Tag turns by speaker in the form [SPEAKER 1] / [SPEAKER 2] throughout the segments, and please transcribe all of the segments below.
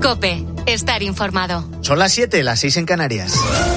[SPEAKER 1] COPE. Estar informado.
[SPEAKER 2] Son las 7, las 6 en Canarias.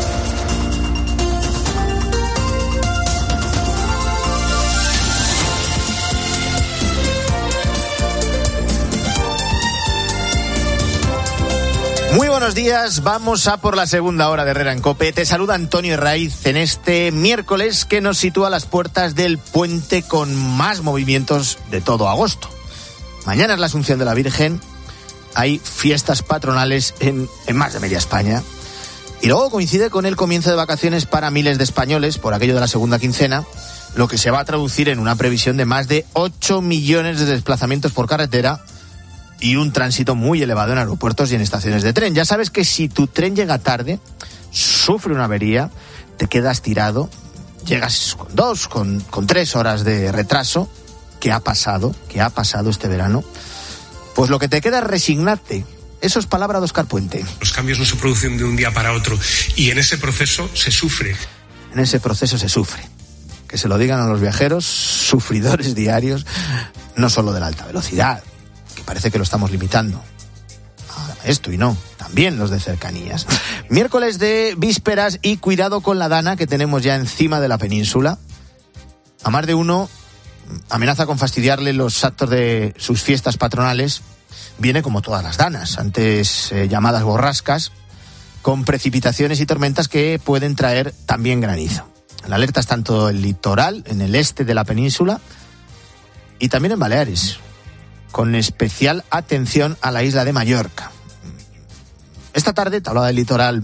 [SPEAKER 2] Muy buenos días, vamos a por la segunda hora de Herrera en COPE. Te saluda Antonio Herraiz en este miércoles que nos sitúa a las puertas del puente con más movimientos de todo agosto. Mañana es la Asunción de la Virgen, hay fiestas patronales en más de media España. Y luego coincide con el comienzo de vacaciones para miles de españoles por aquello de la segunda quincena, lo que se va a traducir en una previsión de más de 8 millones de desplazamientos por carretera y un tránsito muy elevado en aeropuertos y en estaciones de tren. Ya sabes que si tu tren llega tarde, sufre una avería, te quedas tirado, llegas con 2, con 3 horas de retraso. ¿Qué ha pasado este verano? Pues lo que te queda es resignarte. Eso es palabra de Óscar Puente.
[SPEAKER 3] Los cambios no se producen de un día para otro y en ese proceso se sufre.
[SPEAKER 2] En ese proceso se sufre. Que se lo digan a los viajeros, sufridores diarios, no solo de la alta velocidad, que parece que lo estamos limitando a esto y no, también los de cercanías. Miércoles de vísperas y cuidado con la dana que tenemos ya encima de la península. A más de uno amenaza con fastidiarle los actos de sus fiestas patronales. Viene como todas las danas, antes llamadas borrascas, con precipitaciones y tormentas que pueden traer también granizo. La alerta es tanto el litoral, en el este de la península, y también en Baleares, con especial atención a la isla de Mallorca. Esta tarde, te hablaba del litoral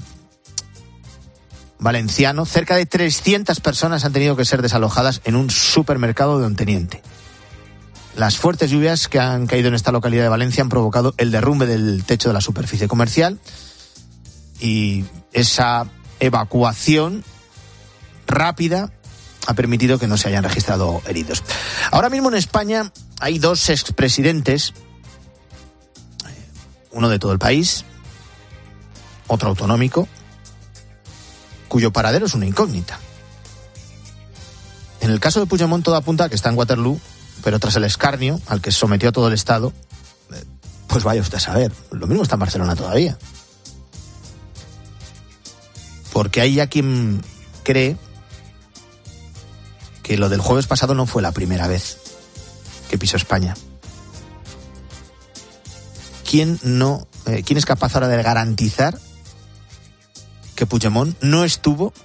[SPEAKER 2] valenciano, cerca de 300 personas han tenido que ser desalojadas en un supermercado de Onteniente. Las fuertes lluvias que han caído en esta localidad de Valencia han provocado el derrumbe del techo de la superficie comercial y esa evacuación rápida ha permitido que no se hayan registrado heridos. Ahora mismo en España hay 2 expresidentes, uno de todo el país, otro autonómico, cuyo paradero es una incógnita. En el caso de Puigdemont todo apunta a que está en Waterloo, pero tras el escarnio al que sometió a todo el Estado, pues vaya usted a saber, lo mismo está en Barcelona todavía. Porque hay ya quien cree que lo del jueves pasado no fue la primera vez que pisó España. ¿Quién es capaz ahora de garantizar que Puigdemont no estuvo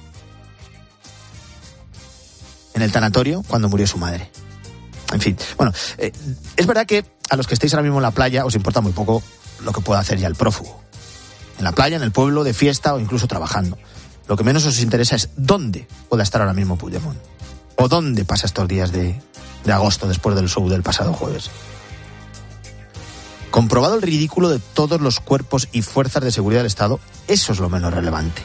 [SPEAKER 2] en el tanatorio cuando murió su madre? En fin, bueno, es verdad que a los que estáis ahora mismo en la playa os importa muy poco lo que pueda hacer ya el prófugo. En la playa, en el pueblo, de fiesta o incluso trabajando. Lo que menos os interesa es dónde pueda estar ahora mismo Puigdemont. O dónde pasa estos días de agosto después del show del pasado jueves. Comprobado el ridículo de todos los cuerpos y fuerzas de seguridad del Estado, eso es lo menos relevante.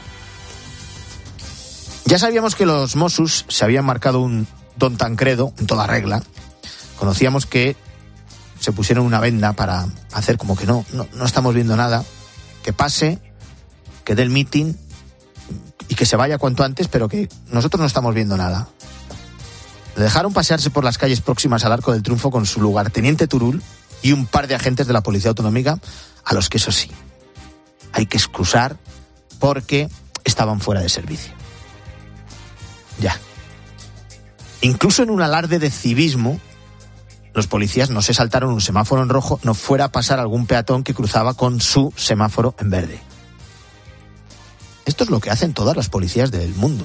[SPEAKER 2] Ya sabíamos que los Mossos se habían marcado un Don Tancredo en toda regla. Conocíamos que se pusieron una venda para hacer como que no estamos viendo nada, que pase, que dé el meeting y que se vaya cuanto antes, pero que nosotros no estamos viendo nada. Le dejaron pasearse por las calles próximas al Arco del Triunfo con su lugarteniente Turul y un par de agentes de la Policía Autonómica, a los que eso sí, hay que excusar porque estaban fuera de servicio. Ya. Incluso en un alarde de civismo, los policías no se saltaron un semáforo en rojo, no fuera a pasar algún peatón que cruzaba con su semáforo en verde. Esto es lo que hacen todas las policías del mundo.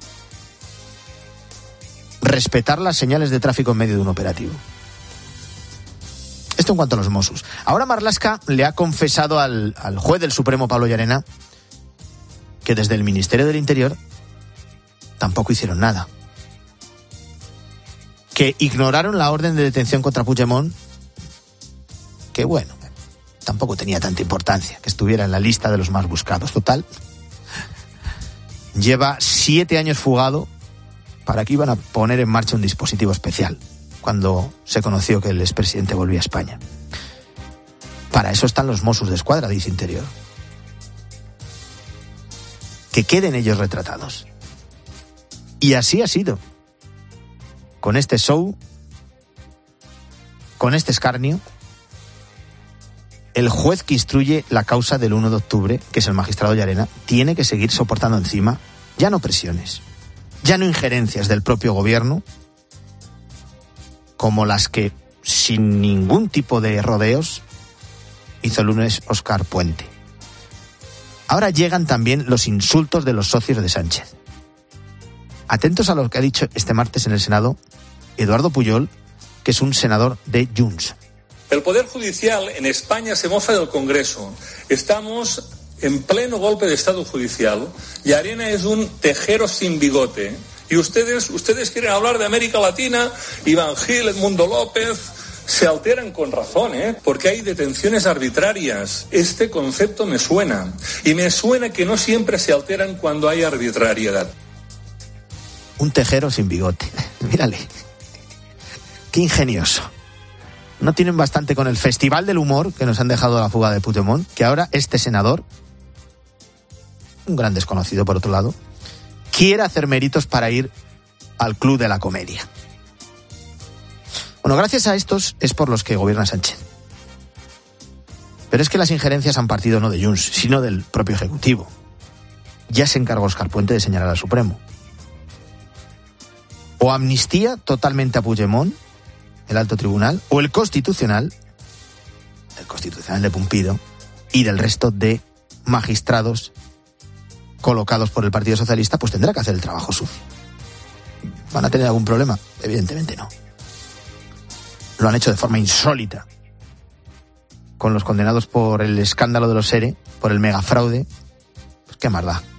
[SPEAKER 2] Respetar las señales de tráfico en medio de un operativo. Esto en cuanto a los Mossos. Ahora Marlaska le ha confesado al juez del Supremo, Pablo Llarena, que desde el Ministerio del Interior tampoco hicieron nada. Que ignoraron la orden de detención contra Puigdemont, que bueno, tampoco tenía tanta importancia que estuviera en la lista de los más buscados. Total, lleva 7 años fugado. ¿Para qué iban a poner en marcha un dispositivo especial cuando se conoció que el expresidente volvía a España? Para eso están los Mossos de Escuadra, dice Interior. Que queden ellos retratados. Y así ha sido. Con este show, con este escarnio, el juez que instruye la causa del 1 de octubre, que es el magistrado Llarena, tiene que seguir soportando encima ya no presiones, ya no injerencias del propio gobierno, como las que, sin ningún tipo de rodeos, hizo el lunes Óscar Puente. Ahora llegan también los insultos de los socios de Sánchez. Atentos a lo que ha dicho este martes en el Senado Eduardo Pujol, que es un senador de Junts.
[SPEAKER 4] El Poder Judicial en España se mofa del Congreso. Estamos en pleno golpe de Estado judicial y Llarena es un tejero sin bigote. Y ustedes quieren hablar de América Latina, Iván Gil, Edmundo López. Se alteran con razón, porque hay detenciones arbitrarias. Este concepto me suena. Y me suena que no siempre se alteran cuando hay arbitrariedad.
[SPEAKER 2] Un tejero sin bigote. Mírale. Qué ingenioso. No tienen bastante con el festival del humor que nos han dejado la fuga de Puigdemont, que ahora este senador, un gran desconocido por otro lado, quiere hacer méritos para ir al club de la comedia. Bueno, gracias a estos es por los que gobierna Sánchez. Pero es que las injerencias han partido no de Junts, sino del propio Ejecutivo. Ya se encargó Óscar Puente de señalar al Supremo. O amnistía totalmente a Puigdemont, el alto tribunal, o el constitucional de Pumpido y del resto de magistrados colocados por el Partido Socialista, pues tendrá que hacer el trabajo sucio. ¿Van a tener algún problema? Evidentemente no. Lo han hecho de forma insólita con los condenados por el escándalo de los ERE, por el megafraude. Pues qué más da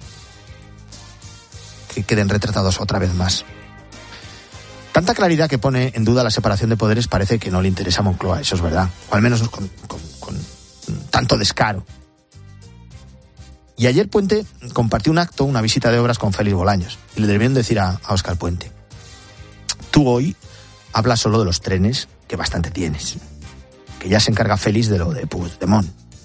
[SPEAKER 2] que queden retratados otra vez más. Tanta claridad que pone en duda la separación de poderes parece que no le interesa a Moncloa, eso es verdad, o al menos con tanto descaro. Y ayer Puente compartió una visita de obras con Félix Bolaños, y le debieron decir a Óscar Puente: tú hoy hablas solo de los trenes, que bastante tienes, que ya se encarga Félix de lo de Puigdemont,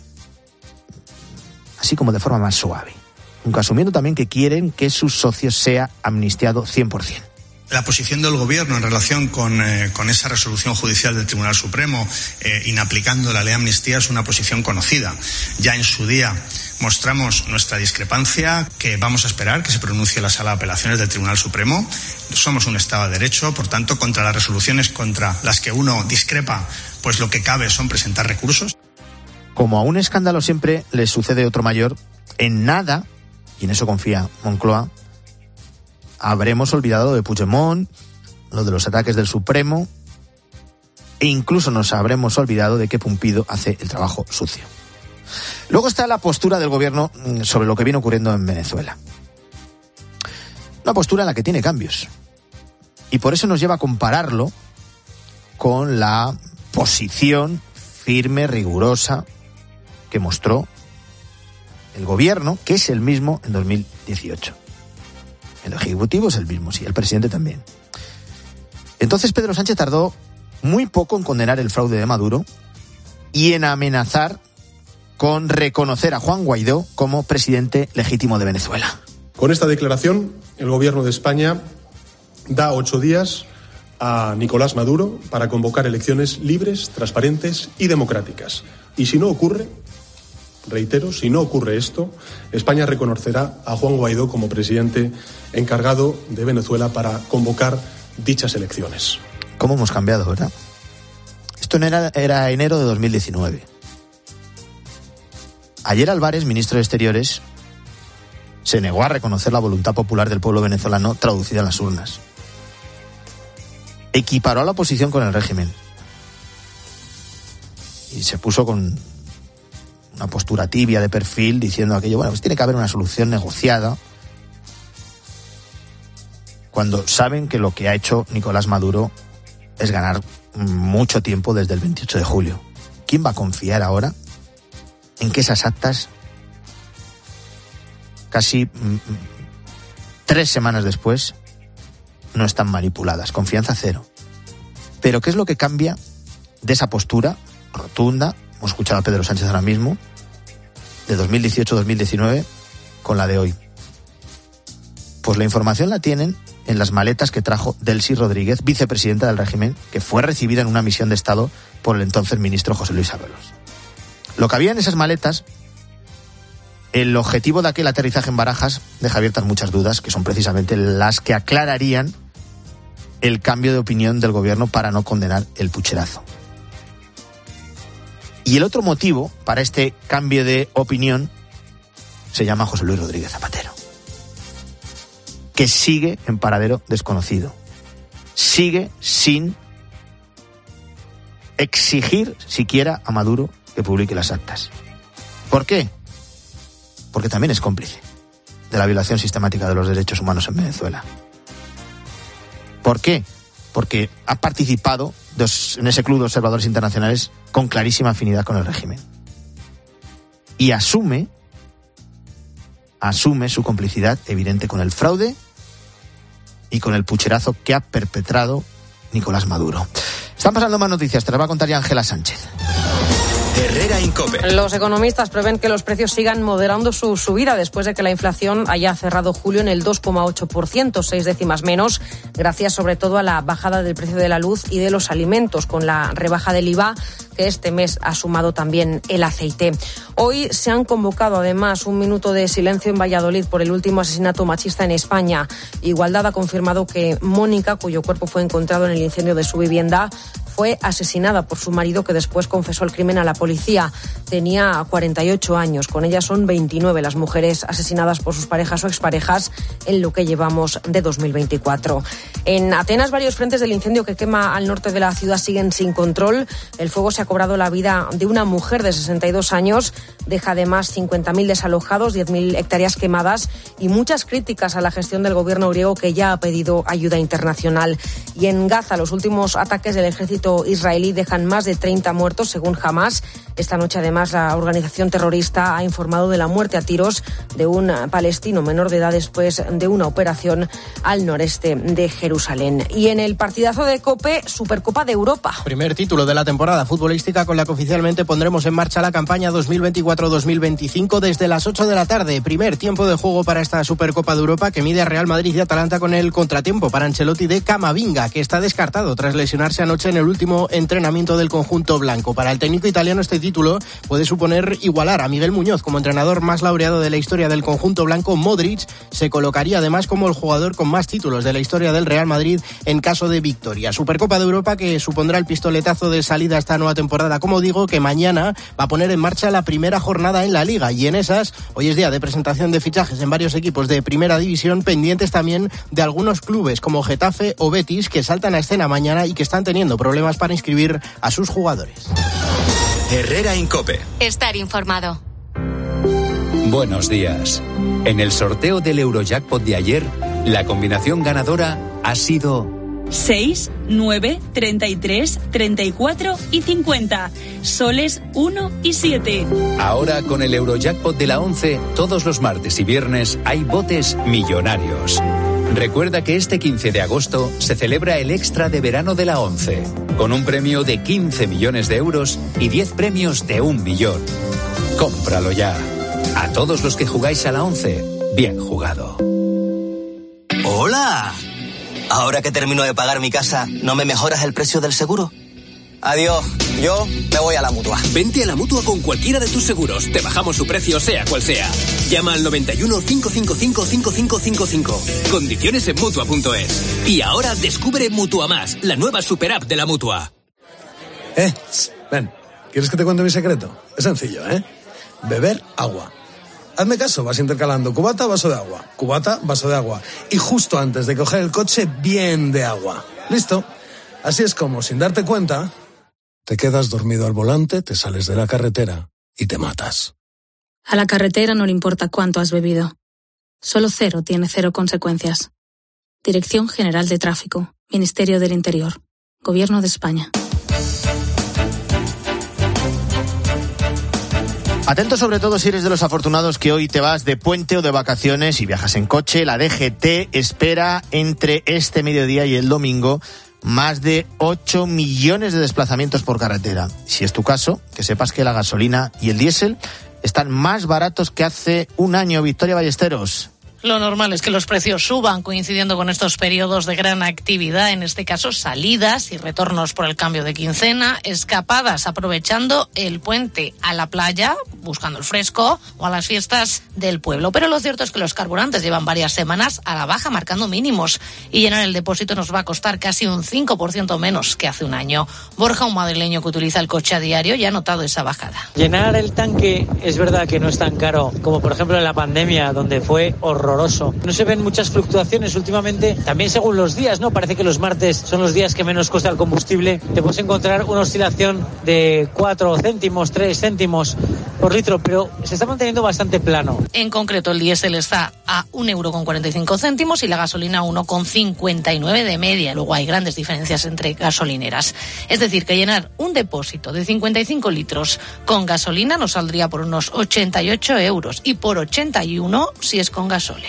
[SPEAKER 2] así como de forma más suave, aunque asumiendo también que quieren que sus socios sea amnistiado 100%.
[SPEAKER 5] La posición del Gobierno en relación con esa resolución judicial del Tribunal Supremo inaplicando la ley de amnistía es una posición conocida. Ya en su día mostramos nuestra discrepancia, que vamos a esperar que se pronuncie la Sala de Apelaciones del Tribunal Supremo. Somos un Estado de Derecho, por tanto, contra las resoluciones contra las que uno discrepa, pues lo que cabe son presentar recursos.
[SPEAKER 2] Como a un escándalo siempre le sucede otro mayor, en nada, y en eso confía Moncloa, habremos olvidado lo de Puigdemont, lo de los ataques del Supremo, e incluso nos habremos olvidado de que Pumpido hace el trabajo sucio. Luego está la postura del gobierno sobre lo que viene ocurriendo en Venezuela. Una postura en la que tiene cambios. Y por eso nos lleva a compararlo con la posición firme, rigurosa, que mostró el gobierno, que es el mismo en 2018. El Ejecutivo es el mismo, sí, el presidente también. Entonces Pedro Sánchez tardó muy poco en condenar el fraude de Maduro y en amenazar con reconocer a Juan Guaidó como presidente legítimo de Venezuela.
[SPEAKER 6] Con esta declaración, el Gobierno de España da 8 días a Nicolás Maduro para convocar elecciones libres, transparentes y democráticas. Y si no ocurre, reitero, si no ocurre esto, España reconocerá a Juan Guaidó como presidente encargado de Venezuela para convocar dichas elecciones.
[SPEAKER 2] ¿Cómo hemos cambiado, verdad? Esto era enero de 2019. Ayer Álvarez, ministro de Exteriores, se negó a reconocer la voluntad popular del pueblo venezolano traducida en las urnas. Equiparó a la oposición con el régimen. Y se puso con una postura tibia de perfil diciendo aquello, bueno, pues tiene que haber una solución negociada, cuando saben que lo que ha hecho Nicolás Maduro es ganar mucho tiempo desde el 28 de julio. ¿Quién va a confiar ahora en que esas actas, casi 3 semanas después, no están manipuladas? Confianza cero. Pero ¿qué es lo que cambia de esa postura rotunda? Hemos escuchado a Pedro Sánchez ahora mismo, de 2018-2019, con la de hoy. Pues la información la tienen en las maletas que trajo Delcy Rodríguez, vicepresidenta del régimen, que fue recibida en una misión de Estado por el entonces ministro José Luis Ábalos. Lo que había en esas maletas, el objetivo de aquel aterrizaje en Barajas deja abiertas muchas dudas, que son precisamente las que aclararían el cambio de opinión del gobierno para no condenar el pucherazo. Y el otro motivo para este cambio de opinión se llama José Luis Rodríguez Zapatero, que sigue en paradero desconocido. Sigue sin exigir siquiera a Maduro que publique las actas. ¿Por qué? Porque también es cómplice de la violación sistemática de los derechos humanos en Venezuela. ¿Por qué? Porque ha participado en ese club de observadores internacionales con clarísima afinidad con el régimen. Y asume su complicidad evidente con el fraude y con el pucherazo que ha perpetrado Nicolás Maduro. Están pasando más noticias, te las va a contar ya Ángela Sánchez.
[SPEAKER 7] Herrera Incope.
[SPEAKER 8] Los economistas prevén que los precios sigan moderando su subida después de que la inflación haya cerrado julio en el 2,8%, 6 décimas menos, gracias sobre todo a la bajada del precio de la luz y de los alimentos, con la rebaja del IVA que este mes ha sumado también el aceite. Hoy se han convocado además un minuto de silencio en Valladolid por el último asesinato machista en España. Igualdad ha confirmado que Mónica, cuyo cuerpo fue encontrado en el incendio de su vivienda, fue asesinada por su marido, que después confesó el crimen a la policía. Tenía 48 años. Con ella son 29 las mujeres asesinadas por sus parejas o exparejas en lo que llevamos de 2024. En Atenas, varios frentes del incendio que quema al norte de la ciudad siguen sin control. El fuego se ha cobrado la vida de una mujer de 62 años. Deja además 50.000 desalojados, 10.000 hectáreas quemadas y muchas críticas a la gestión del gobierno griego, que ya ha pedido ayuda internacional. Y en Gaza, los últimos ataques del ejército israelí dejan más de 30 muertos, según Hamas. Esta noche, además, la organización terrorista ha informado de la muerte a tiros de un palestino menor de edad después de una operación al noreste de Jerusalén. Y en el partidazo de COPE, Supercopa de Europa.
[SPEAKER 9] Primer título de la temporada futbolística con la que oficialmente pondremos en marcha la campaña 2024-2025 desde las 8 de la tarde. Primer tiempo de juego para esta Supercopa de Europa que mide a Real Madrid y Atalanta, con el contratiempo para Ancelotti de Camavinga, que está descartado tras lesionarse anoche en el último entrenamiento del conjunto blanco. Para el técnico italiano, este título puede suponer igualar a Miguel Muñoz como entrenador más laureado de la historia del conjunto blanco. Modric se colocaría además como el jugador con más títulos de la historia del Real Madrid en caso de victoria. Supercopa de Europa que supondrá el pistoletazo de salida a esta nueva temporada, como digo, que mañana va a poner en marcha la primera jornada en la Liga, y en esas hoy es día de presentación de fichajes en varios equipos de primera división, pendientes también de algunos clubes como Getafe o Betis, que saltan a escena mañana y que están teniendo problemas para inscribir a sus jugadores.
[SPEAKER 7] Herrera Incope.
[SPEAKER 1] Estar informado.
[SPEAKER 10] Buenos días. En el sorteo del Eurojackpot de ayer, la combinación ganadora ha sido
[SPEAKER 11] 6, 9, 33, 34 y 50. Soles 1 y 7.
[SPEAKER 10] Ahora con el Eurojackpot de la 11, todos los martes y viernes hay botes millonarios. Recuerda que este 15 de agosto se celebra el extra de verano de la 11, con un premio de 15 millones de euros y 10 premios de 1 millón. Cómpralo ya. A todos los que jugáis a la 11, bien jugado.
[SPEAKER 12] ¡Hola! Ahora que termino de pagar mi casa, ¿no me mejoras el precio del seguro? Adiós, yo me voy a la Mutua.
[SPEAKER 13] Vente a la Mutua con cualquiera de tus seguros. Te bajamos su precio, sea cual sea. Llama al 91 555 5555. Condiciones en Mutua.es. Y ahora descubre Mutua Más, la nueva super app de la Mutua.
[SPEAKER 14] Ven, ¿quieres que te cuente mi secreto? Es sencillo, beber agua. Hazme caso, vas intercalando cubata, vaso de agua, cubata, vaso de agua. Y justo antes de coger el coche, bien de agua. ¿Listo? Así es como, sin darte cuenta, te quedas dormido al volante, te sales de la carretera y te matas.
[SPEAKER 15] A la carretera no le importa cuánto has bebido. Solo cero tiene cero consecuencias. Dirección General de Tráfico, Ministerio del Interior, Gobierno de España.
[SPEAKER 2] Atento sobre todo si eres de los afortunados que hoy te vas de puente o de vacaciones y viajas en coche. La DGT espera entre este mediodía y el domingo más de 8 millones de desplazamientos por carretera. Si es tu caso, que sepas que la gasolina y el diésel están más baratos que hace un año. Victoria Ballesteros.
[SPEAKER 16] Lo normal es que los precios suban coincidiendo con estos periodos de gran actividad, en este caso salidas y retornos por el cambio de quincena, escapadas aprovechando el puente a la playa, buscando el fresco, o a las fiestas del pueblo. Pero lo cierto es que los carburantes llevan varias semanas a la baja, marcando mínimos, y llenar el depósito nos va a costar casi un 5% menos que hace un año. Borja, un madrileño que utiliza el coche a diario, ya ha notado esa bajada.
[SPEAKER 17] Llenar el tanque es verdad que no es tan caro como por ejemplo en la pandemia, donde fue horroroso. No se ven muchas fluctuaciones últimamente, también según los días, ¿no? Parece que los martes son los días que menos cuesta el combustible. Te puedes encontrar una oscilación de 4 céntimos, 3 céntimos por litro, pero se está manteniendo bastante plano.
[SPEAKER 16] En concreto, el diésel está a 1,45 € y la gasolina a 1,59 de media. Luego hay grandes diferencias entre gasolineras. Es decir, que llenar un depósito de 55 litros con gasolina nos saldría por unos 88 € y por 81 si es con gasóleo.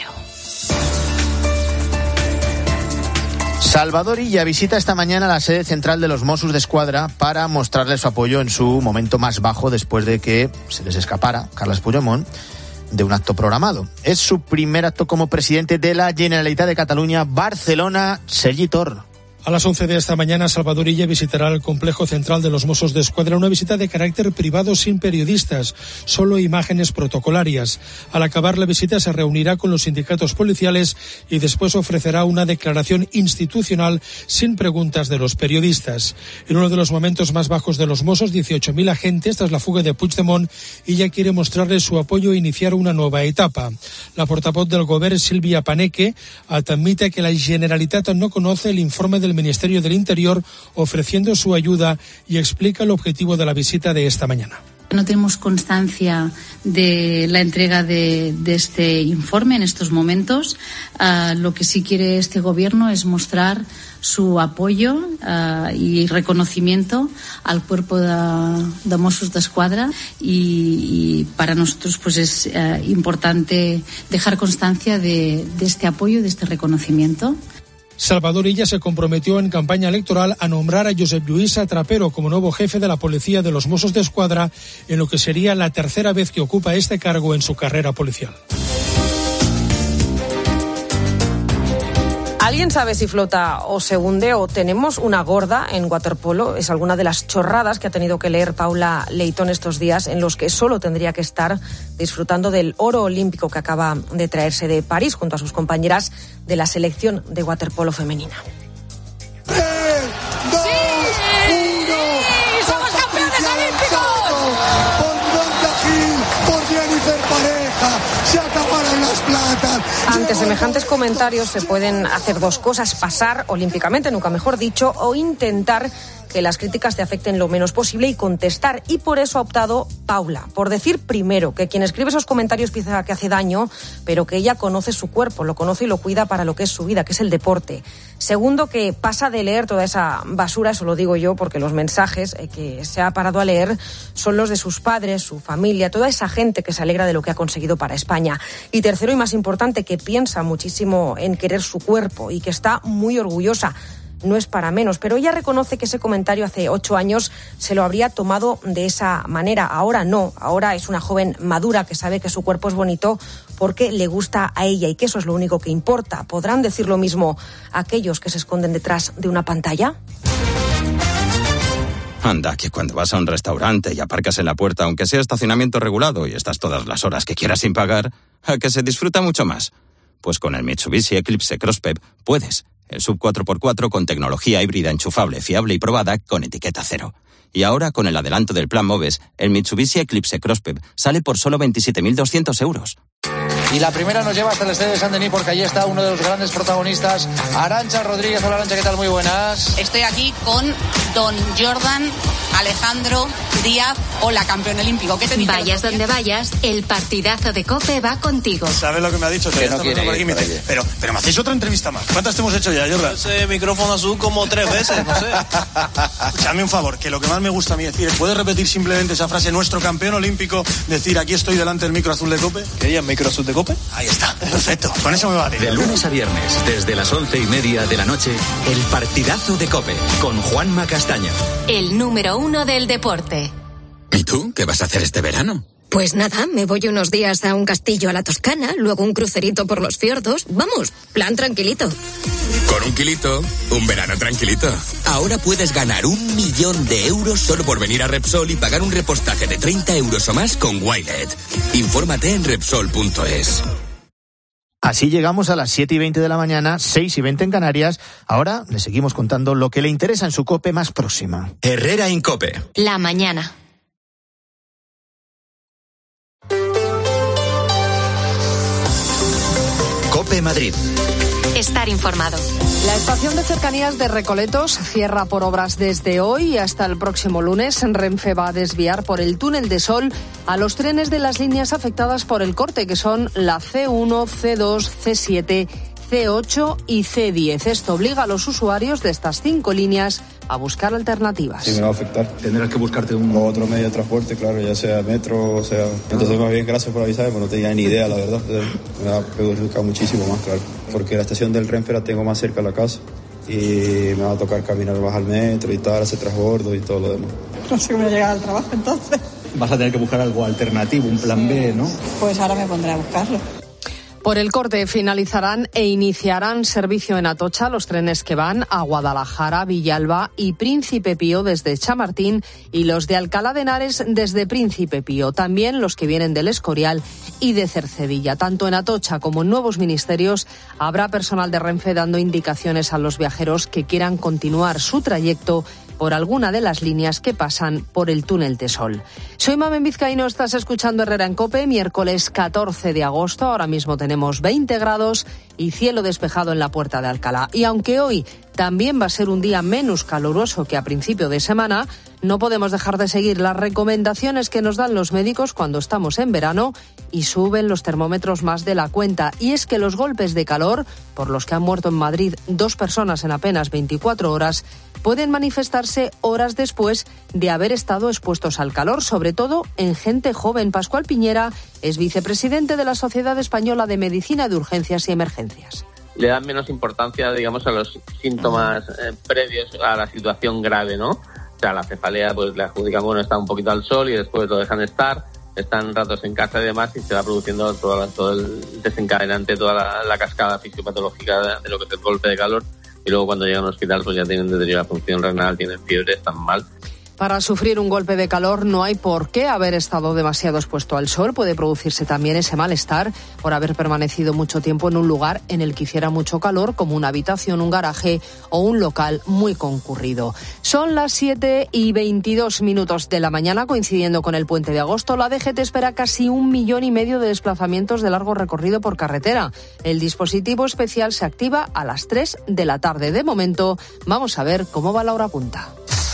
[SPEAKER 2] Salvador Illa visita esta mañana la sede central de los Mossos d'Esquadra para mostrarle su apoyo en su momento más bajo después de que se les escapara Carles Puigdemont de un acto programado. Es su primer acto como presidente de la Generalitat de Cataluña. Barcelona, Sergi Tor.
[SPEAKER 18] A las 11 de esta mañana, Salvador Illa visitará el complejo central de los Mossos d'Esquadra, una visita de carácter privado sin periodistas, solo imágenes protocolarias. Al acabar la visita se reunirá con los sindicatos policiales y después ofrecerá una declaración institucional sin preguntas de los periodistas. En uno de los momentos más bajos de los Mossos, 18.000 agentes tras la fuga de Puigdemont, Illa quiere mostrarles su apoyo e iniciar una nueva etapa. La portavoz del Govern, Sílvia Paneque, admite que la Generalitat no conoce el informe del Ministerio del Interior, ofreciendo su ayuda, y explica el objetivo de la visita de esta mañana.
[SPEAKER 19] No tenemos constancia de la entrega de este informe en estos momentos. Lo que sí quiere este gobierno es mostrar su apoyo y reconocimiento al cuerpo de Mossos d'Esquadra y para nosotros pues es importante dejar constancia de este apoyo, de este reconocimiento.
[SPEAKER 18] Salvador Illa se comprometió en campaña electoral a nombrar a Josep Lluís Trapero como nuevo jefe de la policía de los Mossos d'Esquadra, en lo que sería la tercera vez que ocupa este cargo en su carrera policial.
[SPEAKER 8] ¿Alguien sabe si flota o se hunde o tenemos una gorda en waterpolo? Es alguna de las chorradas que ha tenido que leer Paula Leitón estos días, en los que solo tendría que estar disfrutando del oro olímpico que acaba de traerse de París junto a sus compañeras de la selección de waterpolo femenina.
[SPEAKER 20] 3, 2, 1. ¡Somos campeones olímpicos! Por Blanca Gil, por Jennifer Pareja, se acabaron las platas.
[SPEAKER 8] Ante semejantes comentarios se pueden hacer dos cosas: pasar olímpicamente, nunca mejor dicho, o intentar que las críticas te afecten lo menos posible y contestar. Y por eso ha optado Paula, por decir primero que quien escribe esos comentarios piensa que hace daño, pero que ella conoce su cuerpo, lo conoce y lo cuida para lo que es su vida, que es el deporte. Segundo, que pasa de leer toda esa basura, eso lo digo yo, porque los mensajes que se ha parado a leer son los de sus padres, su familia, toda esa gente que se alegra de lo que ha conseguido para España. Y tercero y más importante, que piensa muchísimo en querer su cuerpo y que está muy orgullosa. No es para menos, pero ella reconoce que ese comentario hace 8 años se lo habría tomado de esa manera. Ahora no, ahora es una joven madura que sabe que su cuerpo es bonito porque le gusta a ella y que eso es lo único que importa. ¿Podrán decir lo mismo aquellos que se esconden detrás de una pantalla?
[SPEAKER 21] Anda, que cuando vas a un restaurante y aparcas en la puerta, aunque sea estacionamiento regulado y estás todas las horas que quieras sin pagar, a que se disfruta mucho más. Pues con el Mitsubishi Eclipse Crosspep puedes. El SUV 4x4 con tecnología híbrida enchufable, fiable y probada con etiqueta cero. Y ahora, con el adelanto del Plan MOVES, el Mitsubishi Eclipse Crosspep sale por solo 27.200 euros.
[SPEAKER 22] Y la primera nos lleva hasta el estadio de Saint-Denis porque allí está uno de los grandes protagonistas, Arantxa Rodríguez. Hola Arantxa, ¿qué tal? Muy buenas.
[SPEAKER 23] Estoy aquí con don Jordan Alejandro Díaz. Hola, campeón olímpico. ¿Qué te dice?
[SPEAKER 1] Vayas donde vayas, el partidazo de COPE va contigo.
[SPEAKER 22] ¿Sabes lo que me ha dicho?
[SPEAKER 21] Que no quiere
[SPEAKER 22] por aquí,
[SPEAKER 21] ir por allí.
[SPEAKER 22] Pero me hacéis otra entrevista más. ¿Cuántas te hemos hecho ya, Jordan?
[SPEAKER 24] Ese micrófono azul como 3 veces, no sé.
[SPEAKER 22] Escuchadme un favor, que lo que más me gusta a mí decir es, ¿puedes repetir simplemente esa frase, nuestro campeón olímpico, decir aquí estoy delante del micro azul de COPE?
[SPEAKER 24] ¿Qué es micro azul de COPE?
[SPEAKER 22] Ahí está, perfecto, con eso me vale.
[SPEAKER 7] De lunes a viernes, desde las 11:30 de la noche, el partidazo de COPE, con Juanma Castaño.
[SPEAKER 1] El número 1 del deporte.
[SPEAKER 7] ¿Y tú qué vas a hacer este verano?
[SPEAKER 3] Pues nada, me voy unos días a un castillo a la Toscana, luego un crucerito por los fiordos. Vamos, plan tranquilito.
[SPEAKER 4] Con un kilito, un verano tranquilito. Ahora puedes ganar 1 millón de euros solo por venir a Repsol y pagar un repostaje de 30 euros o más con Wilet. Infórmate en Repsol.es.
[SPEAKER 2] Así llegamos a las 7:20 de la mañana, 6:20 en Canarias. Ahora le seguimos contando lo que le interesa en su COPE más próxima.
[SPEAKER 7] Herrera Incope.
[SPEAKER 1] La mañana.
[SPEAKER 7] COPE Madrid.
[SPEAKER 1] Estar informado.
[SPEAKER 8] La estación de cercanías de Recoletos cierra por obras desde hoy hasta el próximo lunes. Renfe va a desviar por el túnel de Sol a los trenes de las líneas afectadas por el corte, que son la C1, C2, C7, C8 y C10. Esto obliga a los usuarios de estas 5 líneas a buscar alternativas.
[SPEAKER 5] Sí, me va a afectar. Tendrás que buscarte un otro medio de transporte, claro, ya sea metro, o sea... Entonces, más bien, gracias por avisarme, pues no tenía ni idea, la verdad. Me va a perjudicar muchísimo más, claro. Porque la estación del Renfe la tengo más cerca de la casa y me va a tocar caminar más al metro y tal, hacer transbordo y todo lo demás.
[SPEAKER 6] No sé cómo voy a llegar al trabajo, entonces.
[SPEAKER 5] Vas a tener que buscar algo alternativo, un plan B, ¿no?
[SPEAKER 6] Pues ahora me pondré a buscarlo.
[SPEAKER 8] Por el corte finalizarán e iniciarán servicio en Atocha los trenes que van a Guadalajara, Villalba y Príncipe Pío desde Chamartín y los de Alcalá de Henares desde Príncipe Pío. También los que vienen del Escorial y de Cercedilla. Tanto en Atocha como en nuevos ministerios habrá personal de Renfe dando indicaciones a los viajeros que quieran continuar su trayecto por alguna de las líneas que pasan por el túnel de Sol. Soy Mamen Vizcaíno, estás escuchando Herrera en COPE, miércoles 14 de agosto. Ahora mismo tenemos 20 grados y cielo despejado en la Puerta de Alcalá. Y aunque hoy también va a ser un día menos caluroso que a principio de semana, no podemos dejar de seguir las recomendaciones que nos dan los médicos cuando estamos en verano y suben los termómetros más de la cuenta. Y es que los golpes de calor, por los que han muerto en Madrid 2 personas en apenas 24 horas, pueden manifestarse horas después de haber estado expuestos al calor, sobre todo en gente joven. Pascual Piñera es vicepresidente de la Sociedad Española de Medicina de Urgencias y Emergencias.
[SPEAKER 25] Le dan menos importancia, digamos, a los síntomas previos a la situación grave, ¿no? O sea, la cefalea, pues le adjudican, bueno, está un poquito al sol y después lo dejan estar, están ratos en casa y demás y se va produciendo todo el desencadenante, toda la cascada fisiopatológica de lo que es el golpe de calor. Y luego cuando llegan al hospital pues ya tienen deteriorada la función renal, tienen fiebre, están mal.
[SPEAKER 8] Para sufrir un golpe de calor no hay por qué haber estado demasiado expuesto al sol. Puede producirse también ese malestar por haber permanecido mucho tiempo en un lugar en el que hiciera mucho calor, como una habitación, un garaje o un local muy concurrido. Son las 7:22 de la mañana, coincidiendo con el puente de agosto. La DGT espera casi 1,5 millones de desplazamientos de largo recorrido por carretera. El dispositivo especial se activa a las 3 de la tarde. De momento, vamos a ver cómo va la hora punta.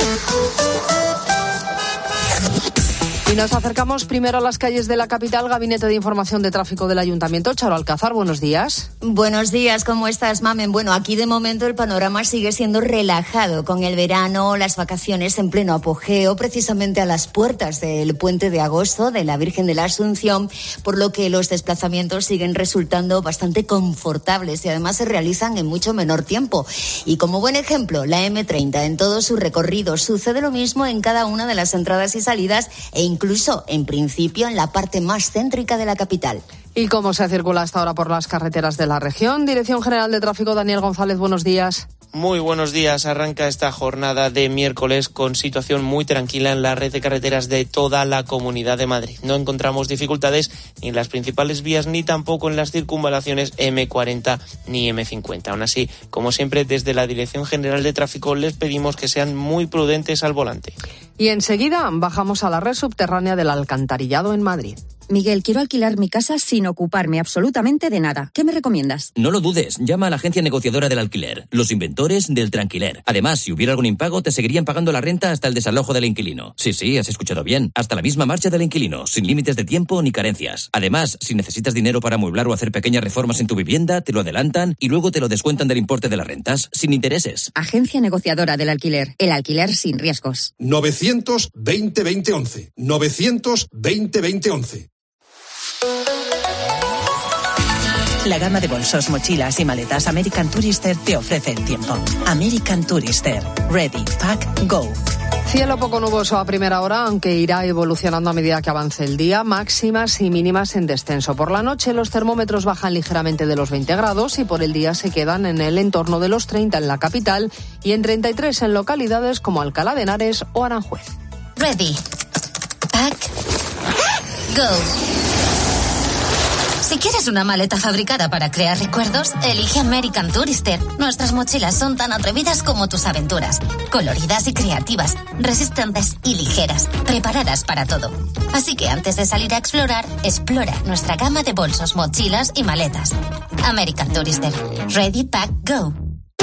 [SPEAKER 8] Y nos acercamos primero a las calles de la capital. Gabinete de Información de Tráfico del Ayuntamiento. Charo Alcázar, buenos días.
[SPEAKER 26] Buenos días, ¿cómo estás, Mamen? Bueno, aquí de momento el panorama sigue siendo relajado, con el verano, las vacaciones en pleno apogeo, precisamente a las puertas del puente de agosto de la Virgen de la Asunción, por lo que los desplazamientos siguen resultando bastante confortables y además se realizan en mucho menor tiempo. Y como buen ejemplo, la M30 en todo su recorrido. Sucede lo mismo en cada una de las entradas y salidas e incluso, en principio, en la parte más céntrica de la capital.
[SPEAKER 8] ¿Y cómo se circula hasta ahora por las carreteras de la región? Dirección General de Tráfico, Daniel González, buenos días.
[SPEAKER 27] Muy buenos días. Arranca esta jornada de miércoles con situación muy tranquila en la red de carreteras de toda la Comunidad de Madrid. No encontramos dificultades ni en las principales vías ni tampoco en las circunvalaciones M40 ni M50. Aún así, como siempre, desde la Dirección General de Tráfico les pedimos que sean muy prudentes al volante.
[SPEAKER 8] Y enseguida bajamos a la red subterránea del alcantarillado en Madrid.
[SPEAKER 28] Miguel, quiero alquilar mi casa sin ocuparme absolutamente de nada. ¿Qué me recomiendas?
[SPEAKER 29] No lo dudes, llama a la agencia negociadora del alquiler, los inventores del Tranquiler. Además, si hubiera algún impago, te seguirían pagando la renta hasta el desalojo del inquilino. Sí, has escuchado bien, hasta la misma marcha del inquilino, sin límites de tiempo ni carencias. Además, si necesitas dinero para amueblar o hacer pequeñas reformas en tu vivienda, te lo adelantan y luego te lo descuentan del importe de las rentas, sin intereses.
[SPEAKER 28] Agencia negociadora del alquiler, el alquiler sin riesgos.
[SPEAKER 30] 920-2011. 920-2011.
[SPEAKER 31] La gama de bolsos, mochilas y maletas American Tourister te ofrece el tiempo. American Tourister. Ready, Pack, Go.
[SPEAKER 8] Cielo poco nuboso a primera hora, aunque irá evolucionando a medida que avance el día. Máximas y mínimas en descenso. Por la noche los termómetros bajan ligeramente de los 20 grados y por el día se quedan en el entorno de los 30 en la capital y en 33 en localidades como Alcalá de Henares o Aranjuez.
[SPEAKER 1] Ready. Pack. Go. Si quieres una maleta fabricada para crear recuerdos, elige American Tourister. Nuestras mochilas son tan atrevidas como tus aventuras. Coloridas y creativas, resistentes y ligeras, preparadas para todo. Así que antes de salir a explorar, explora nuestra gama de bolsos, mochilas y maletas. American Tourister. Ready, Pack, Go.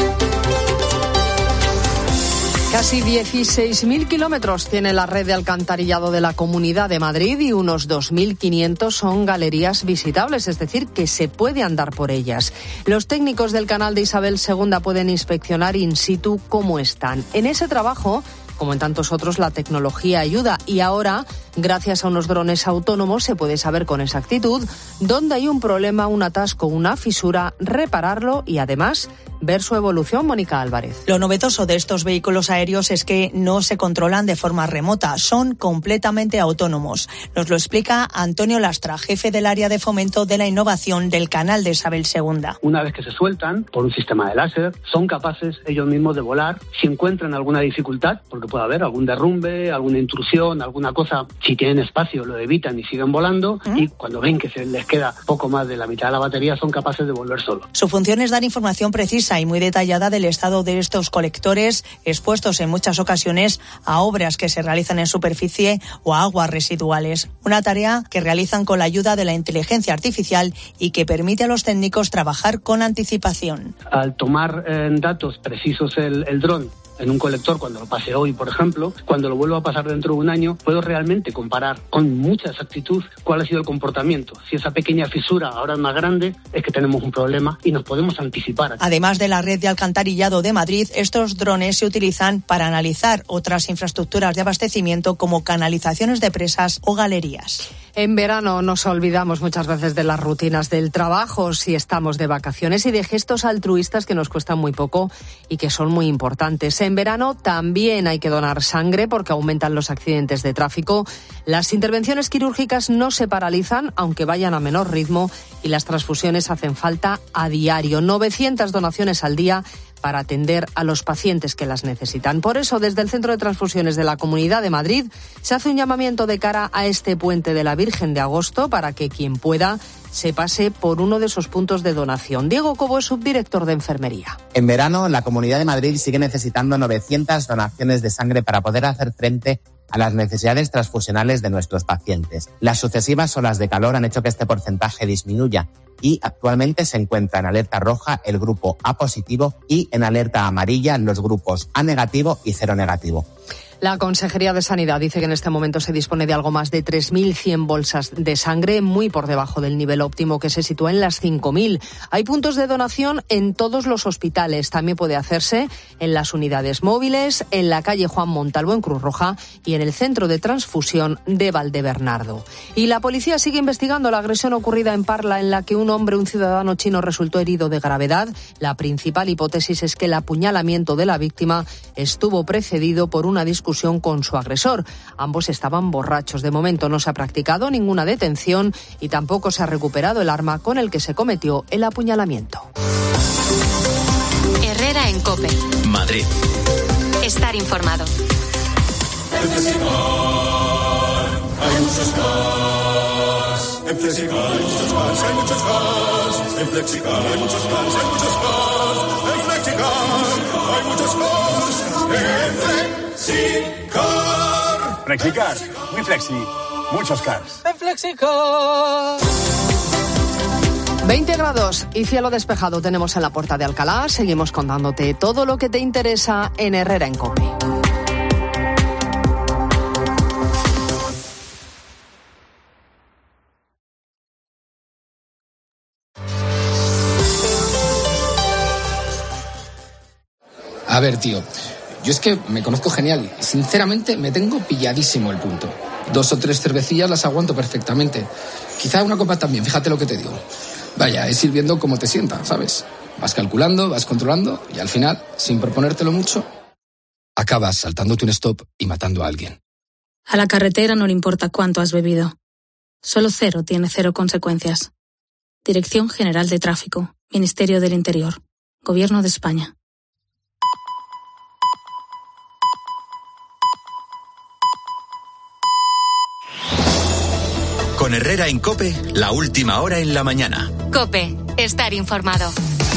[SPEAKER 8] Casi 16.000 kilómetros tiene la red de alcantarillado de la Comunidad de Madrid y unos 2.500 son galerías visitables, es decir, que se puede andar por ellas. Los técnicos del canal de Isabel II pueden inspeccionar in situ cómo están. En ese trabajo, como en tantos otros, la tecnología ayuda y ahora, gracias a unos drones autónomos, se puede saber con exactitud dónde hay un problema, un atasco, una fisura, repararlo y además ver su evolución. Mónica Álvarez.
[SPEAKER 9] Lo novedoso de estos vehículos aéreos es que no se controlan de forma remota, son completamente autónomos. Nos lo explica Antonio Lastra, jefe del área de fomento de la innovación del canal de Isabel II.
[SPEAKER 10] Una vez que se sueltan por un sistema de láser, son capaces ellos mismos de volar. Si encuentran alguna dificultad, porque puede haber algún derrumbe, alguna intrusión, alguna cosa, si tienen espacio lo evitan y siguen volando, y cuando ven que se les queda poco más de la mitad de la batería, son capaces de volver solos.
[SPEAKER 9] Su función es dar información precisa y muy detallada del estado de estos colectores, expuestos en muchas ocasiones a obras que se realizan en superficie o a aguas residuales. Una tarea que realizan con la ayuda de la inteligencia artificial y que permite a los técnicos trabajar con anticipación.
[SPEAKER 10] Al tomar datos precisos el dron en un colector, cuando lo pase hoy, por ejemplo, cuando lo vuelvo a pasar dentro de un año, puedo realmente comparar con mucha exactitud cuál ha sido el comportamiento. Si esa pequeña fisura ahora es más grande, es que tenemos un problema y nos podemos anticipar.
[SPEAKER 9] Además de la red de alcantarillado de Madrid, estos drones se utilizan para analizar otras infraestructuras de abastecimiento como canalizaciones de presas o galerías.
[SPEAKER 8] En verano nos olvidamos muchas veces de las rutinas del trabajo si estamos de vacaciones y de gestos altruistas que nos cuestan muy poco y que son muy importantes. En verano también hay que donar sangre porque aumentan los accidentes de tráfico. Las intervenciones quirúrgicas no se paralizan, aunque vayan a menor ritmo, y las transfusiones hacen falta a diario. 900 donaciones al día para atender a los pacientes que las necesitan. Por eso, desde el Centro de Transfusiones de la Comunidad de Madrid, se hace un llamamiento de cara a este puente de la Virgen de Agosto para que quien pueda se pase por uno de esos puntos de donación. Diego Cobo es subdirector de Enfermería.
[SPEAKER 11] En verano, la Comunidad de Madrid sigue necesitando 900 donaciones de sangre para poder hacer frente a las necesidades transfusionales de nuestros pacientes. Las sucesivas olas de calor han hecho que este porcentaje disminuya y actualmente se encuentra en alerta roja el grupo A positivo y en alerta amarilla los grupos A negativo y 0 negativo.
[SPEAKER 8] La Consejería de Sanidad dice que en este momento se dispone de algo más de 3.100 bolsas de sangre, muy por debajo del nivel óptimo que se sitúa en las 5.000. Hay puntos de donación en todos los hospitales. También puede hacerse en las unidades móviles, en la calle Juan Montalvo en Cruz Roja y en el centro de transfusión de Valdebernardo. Y la policía sigue investigando la agresión ocurrida en Parla, en la que un ciudadano chino, resultó herido de gravedad. La principal hipótesis es que el apuñalamiento de la víctima estuvo precedido por una discusión con su agresor. Ambos estaban borrachos. De momento no se ha practicado ninguna detención y tampoco se ha recuperado el arma con el que se cometió el apuñalamiento.
[SPEAKER 1] Herrera en COPE.
[SPEAKER 7] Madrid.
[SPEAKER 1] Estar informado.
[SPEAKER 12] En Flexicar hay muchos cars. En Flexicar hay muchos cars, hay muchos cars. En Flexicar hay muchos cars, hay muchos cars. En Flexicar hay muchos cars. En Flexicar.
[SPEAKER 13] Flexicar, muy flexi, muchos cars.
[SPEAKER 12] En Flexicar.
[SPEAKER 8] 20 grados y cielo despejado tenemos en la Puerta de Alcalá. Seguimos contándote todo lo que te interesa en Herrera en COPE.
[SPEAKER 14] A ver, tío, yo es que me conozco genial y sinceramente me tengo pilladísimo el punto. 2 o 3 cervecillas las aguanto perfectamente. Quizá una copa también, fíjate lo que te digo. Vaya, es ir viendo cómo te sienta, ¿sabes? Vas calculando, vas controlando y al final, sin proponértelo mucho, acabas saltándote un stop y matando a alguien.
[SPEAKER 15] A la carretera no le importa cuánto has bebido. Solo cero tiene cero consecuencias. Dirección General de Tráfico, Ministerio del Interior, Gobierno de España.
[SPEAKER 7] Con Herrera en COPE, la última hora en la mañana.
[SPEAKER 16] COPE, estar informado.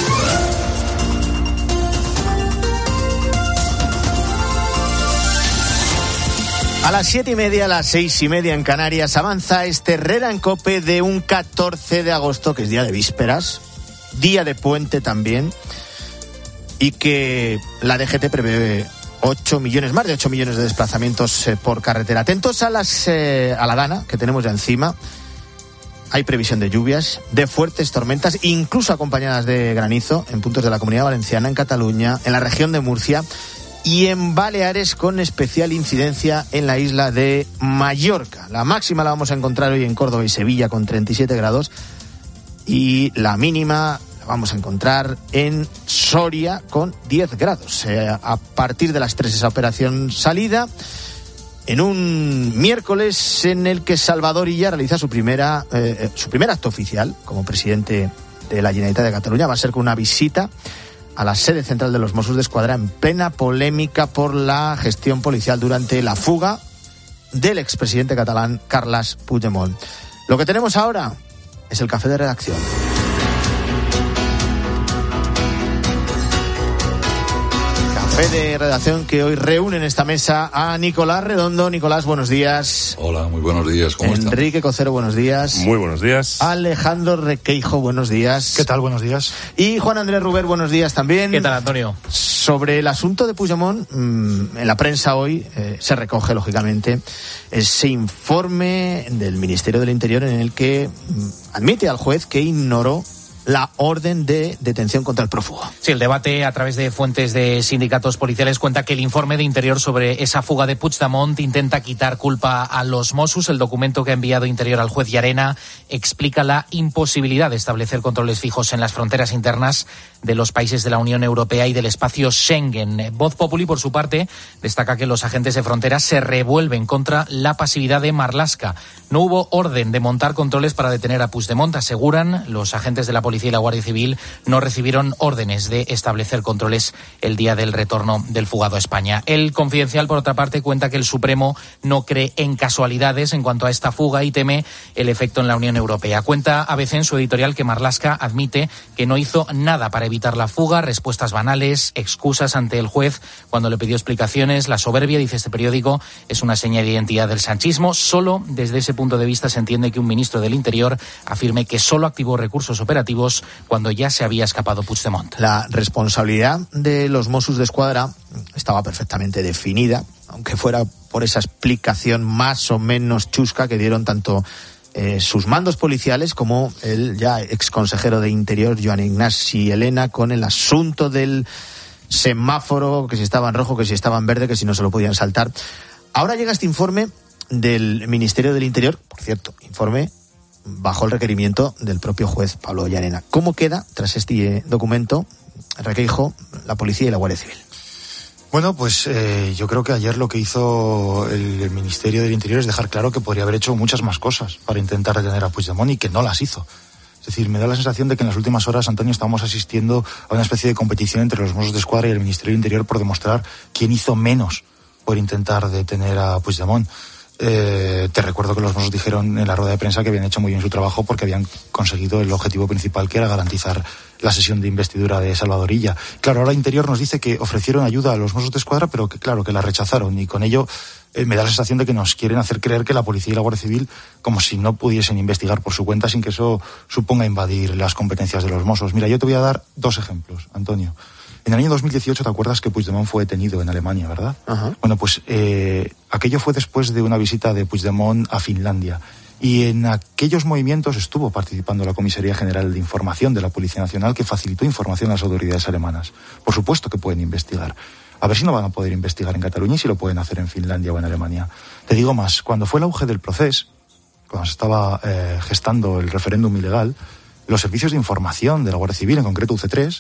[SPEAKER 2] A las 7:30, a las 6:30 en Canarias, avanza este Herrera en COPE de un 14 de agosto, que es día de vísperas, día de puente también, y que la DGT prevé más de 8 millones de desplazamientos por carretera. Atentos a la dana que tenemos ya encima. Hay previsión de lluvias, de fuertes tormentas, incluso acompañadas de granizo en puntos de la Comunidad Valenciana, en Cataluña, en la región de Murcia y en Baleares, con especial incidencia en la isla de Mallorca. La máxima la vamos a encontrar hoy en Córdoba y Sevilla con 37 grados y la mínima la vamos a encontrar en Soria con 10 grados. A partir de las 3 esa operación salida, en un miércoles en el que Salvador Illa realiza su primer acto oficial como presidente de la Generalitat de Cataluña. Va a ser con una visita a la sede central de los Mossos d'Esquadra en plena polémica por la gestión policial durante la fuga del expresidente catalán Carles Puigdemont. Lo que tenemos ahora es el café de redacción. Café de redacción que hoy reúne en esta mesa a Nicolás Redondo. Nicolás, buenos días.
[SPEAKER 17] Hola, muy buenos días. ¿Cómo están?
[SPEAKER 2] Enrique Cocero, buenos días.
[SPEAKER 17] Muy buenos días.
[SPEAKER 2] Alejandro Requeijo, buenos días.
[SPEAKER 18] ¿Qué tal? Buenos días.
[SPEAKER 2] Y Juan Andrés Ruber, buenos días también.
[SPEAKER 18] ¿Qué tal, Antonio?
[SPEAKER 2] Sobre el asunto de Puigdemont, en la prensa hoy se recoge, lógicamente, ese informe del Ministerio del Interior en el que admite al juez que ignoró la orden de detención contra el prófugo.
[SPEAKER 18] Sí, el debate a través de fuentes de sindicatos policiales cuenta que el informe de Interior sobre esa fuga de Puigdemont intenta quitar culpa a los Mossos. El documento que ha enviado Interior al juez Llarena explica la imposibilidad de establecer controles fijos en las fronteras internas de los países de la Unión Europea y del espacio Schengen. Voz Populi, por su parte, destaca que los agentes de frontera se revuelven contra la pasividad de Marlaska. No hubo orden de montar controles para detener a Puigdemont, aseguran los agentes de la Policía y la Guardia Civil. No recibieron órdenes de establecer controles el día del retorno del fugado a España. El Confidencial, por otra parte, cuenta que el Supremo no cree en casualidades en cuanto a esta fuga y teme el efecto en la Unión Europea. Cuenta ABC en su editorial que Marlaska admite que no hizo nada para evitar la fuga, respuestas banales, excusas ante el juez cuando le pidió explicaciones. La soberbia, dice este periódico, es una seña de identidad del sanchismo. Solo desde ese punto de vista se entiende que un ministro del Interior afirme que solo activó recursos operativos cuando ya se había escapado Puigdemont.
[SPEAKER 2] La responsabilidad de los Mossos d'Esquadra estaba perfectamente definida, aunque fuera por esa explicación más o menos chusca que dieron tanto sus mandos policiales como el ya exconsejero de Interior, Joan Ignasi Elena, con el asunto del semáforo, que si estaba en rojo, que si estaba en verde, que si no se lo podían saltar. Ahora llega este informe del Ministerio del Interior, por cierto, informe bajo el requerimiento del propio juez Pablo Llarena. ¿Cómo queda, tras este documento, Requeijo, la policía y la Guardia Civil?
[SPEAKER 18] Bueno, pues yo creo que ayer lo que hizo el Ministerio del Interior es dejar claro que podría haber hecho muchas más cosas para intentar detener a Puigdemont y que no las hizo. Es decir, me da la sensación de que en las últimas horas, Antonio, estamos asistiendo a una especie de competición entre los Mossos d'Esquadra y el Ministerio del Interior por demostrar quién hizo menos por intentar detener a Puigdemont. Te recuerdo que los Mossos dijeron en la rueda de prensa que habían hecho muy bien su trabajo porque habían conseguido el objetivo principal, que era garantizar la sesión de investidura de Salvador Illa. Claro, ahora Interior nos dice que ofrecieron ayuda a los Mossos d'Esquadra, pero que claro, que la rechazaron, y con ello me da la sensación de que nos quieren hacer creer que la policía y la Guardia Civil, como si no pudiesen investigar por su cuenta sin que eso suponga invadir las competencias de los Mossos. Mira, yo te voy a dar 2 ejemplos, Antonio. En el año 2018, ¿te acuerdas que Puigdemont fue detenido en Alemania, verdad? Ajá. Bueno, pues aquello fue después de una visita de Puigdemont a Finlandia. Y en aquellos movimientos estuvo participando la Comisaría General de Información de la Policía Nacional, que facilitó información a las autoridades alemanas. Por supuesto que pueden investigar. A ver si no van a poder investigar en Cataluña y si lo pueden hacer en Finlandia o en Alemania. Te digo más, cuando fue el auge del proceso, cuando se estaba gestando el referéndum ilegal, los servicios de información de la Guardia Civil, en concreto UC3,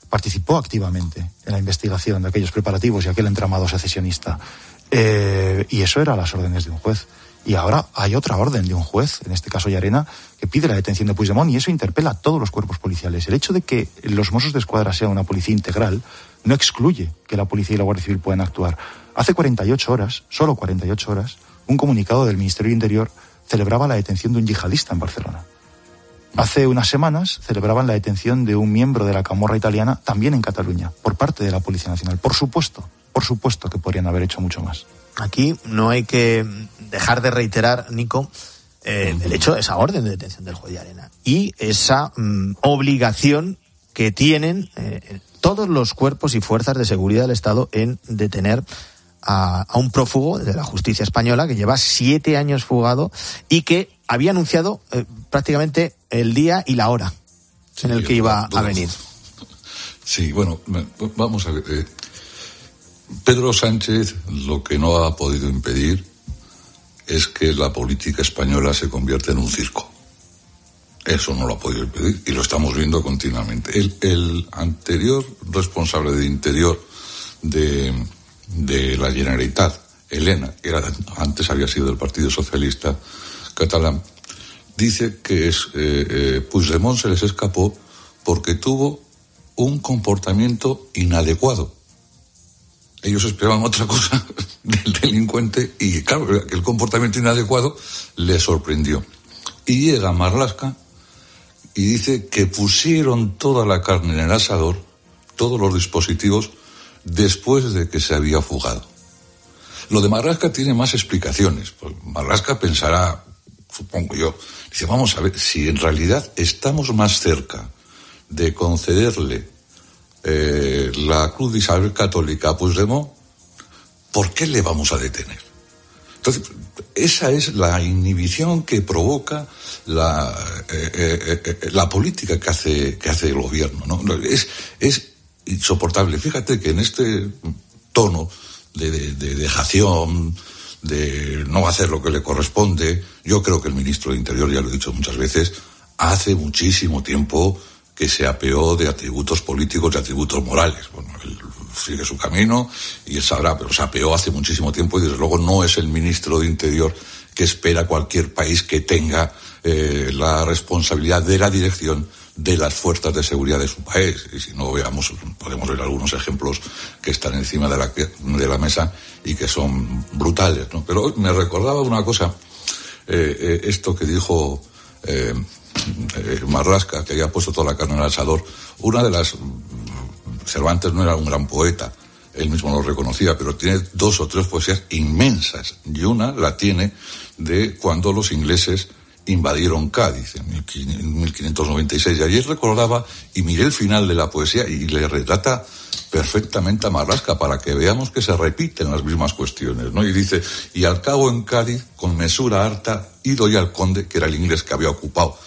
[SPEAKER 18] participó activamente en la investigación de aquellos preparativos y aquel entramado secesionista. Y eso era las órdenes de un juez. Y ahora hay otra orden de un juez, en este caso Llarena, que pide la detención de Puigdemont, y eso interpela a todos los cuerpos policiales. El hecho de que los Mossos d'Esquadra sean una policía integral no excluye que la policía y la Guardia Civil puedan actuar. Hace 48 horas, solo 48 horas, un comunicado del Ministerio de Interior celebraba la detención de un yihadista en Barcelona. Hace unas semanas celebraban la detención de un miembro de la camorra italiana, también en Cataluña, por parte de la Policía Nacional. Por supuesto que podrían haber hecho mucho más.
[SPEAKER 2] Aquí no hay que dejar de reiterar, Nico, el hecho de esa orden de detención del juez Llarena y esa obligación que tienen todos los cuerpos y fuerzas de seguridad del Estado en detener a un prófugo de la justicia española que lleva 7 años fugado y que había anunciado prácticamente el día y la hora en el que iba a venir.
[SPEAKER 17] Sí, bueno, vamos a ver. Pedro Sánchez lo que no ha podido impedir es que la política española se convierta en un circo. Eso no lo ha podido impedir y lo estamos viendo continuamente. El anterior responsable de Interior de la Generalitat, Elena, que antes había sido del Partido Socialista catalán, dice que Puigdemont se les escapó porque tuvo un comportamiento inadecuado. Ellos esperaban otra cosa del delincuente y, claro, el comportamiento inadecuado les sorprendió. Y llega Marlaska y dice que pusieron toda la carne en el asador, todos los dispositivos, después de que se había fugado. Lo de Marlaska tiene más explicaciones. Pues Marlaska pensará, supongo yo, dice, vamos a ver, si en realidad estamos más cerca de concederle la Cruz de Isabel Católica a Puigdemont, ¿por qué le vamos a detener? Entonces, esa es la inhibición que provoca la política que hace el gobierno, ¿no? Es insoportable. Fíjate que en este tono de dejación, de no hacer lo que le corresponde, yo creo que el ministro de Interior, ya lo he dicho muchas veces, hace muchísimo tiempo que se apeó de atributos políticos y atributos morales. Bueno, él sigue su camino y él sabrá, pero se apeó hace muchísimo tiempo y desde luego no es el ministro de Interior que espera cualquier país que tenga la responsabilidad de la dirección de las fuerzas de seguridad de su país. Y si no, podemos ver algunos ejemplos que están encima de la mesa y que son brutales, ¿no? Pero me recordaba una cosa, esto que dijo Marlaska, que había puesto toda la carne en el asador. Una de las... Cervantes no era un gran poeta, él mismo lo reconocía, pero tiene 2 o 3 poesías inmensas, y una la tiene de cuando los ingleses invadieron Cádiz en 1596, y ayer recordaba y miré el final de la poesía y le retrata perfectamente a Marlaska para que veamos que se repiten las mismas cuestiones, ¿no? Y dice, y al cabo en Cádiz, con mesura harta, ido ya al conde, que era el inglés que había ocupado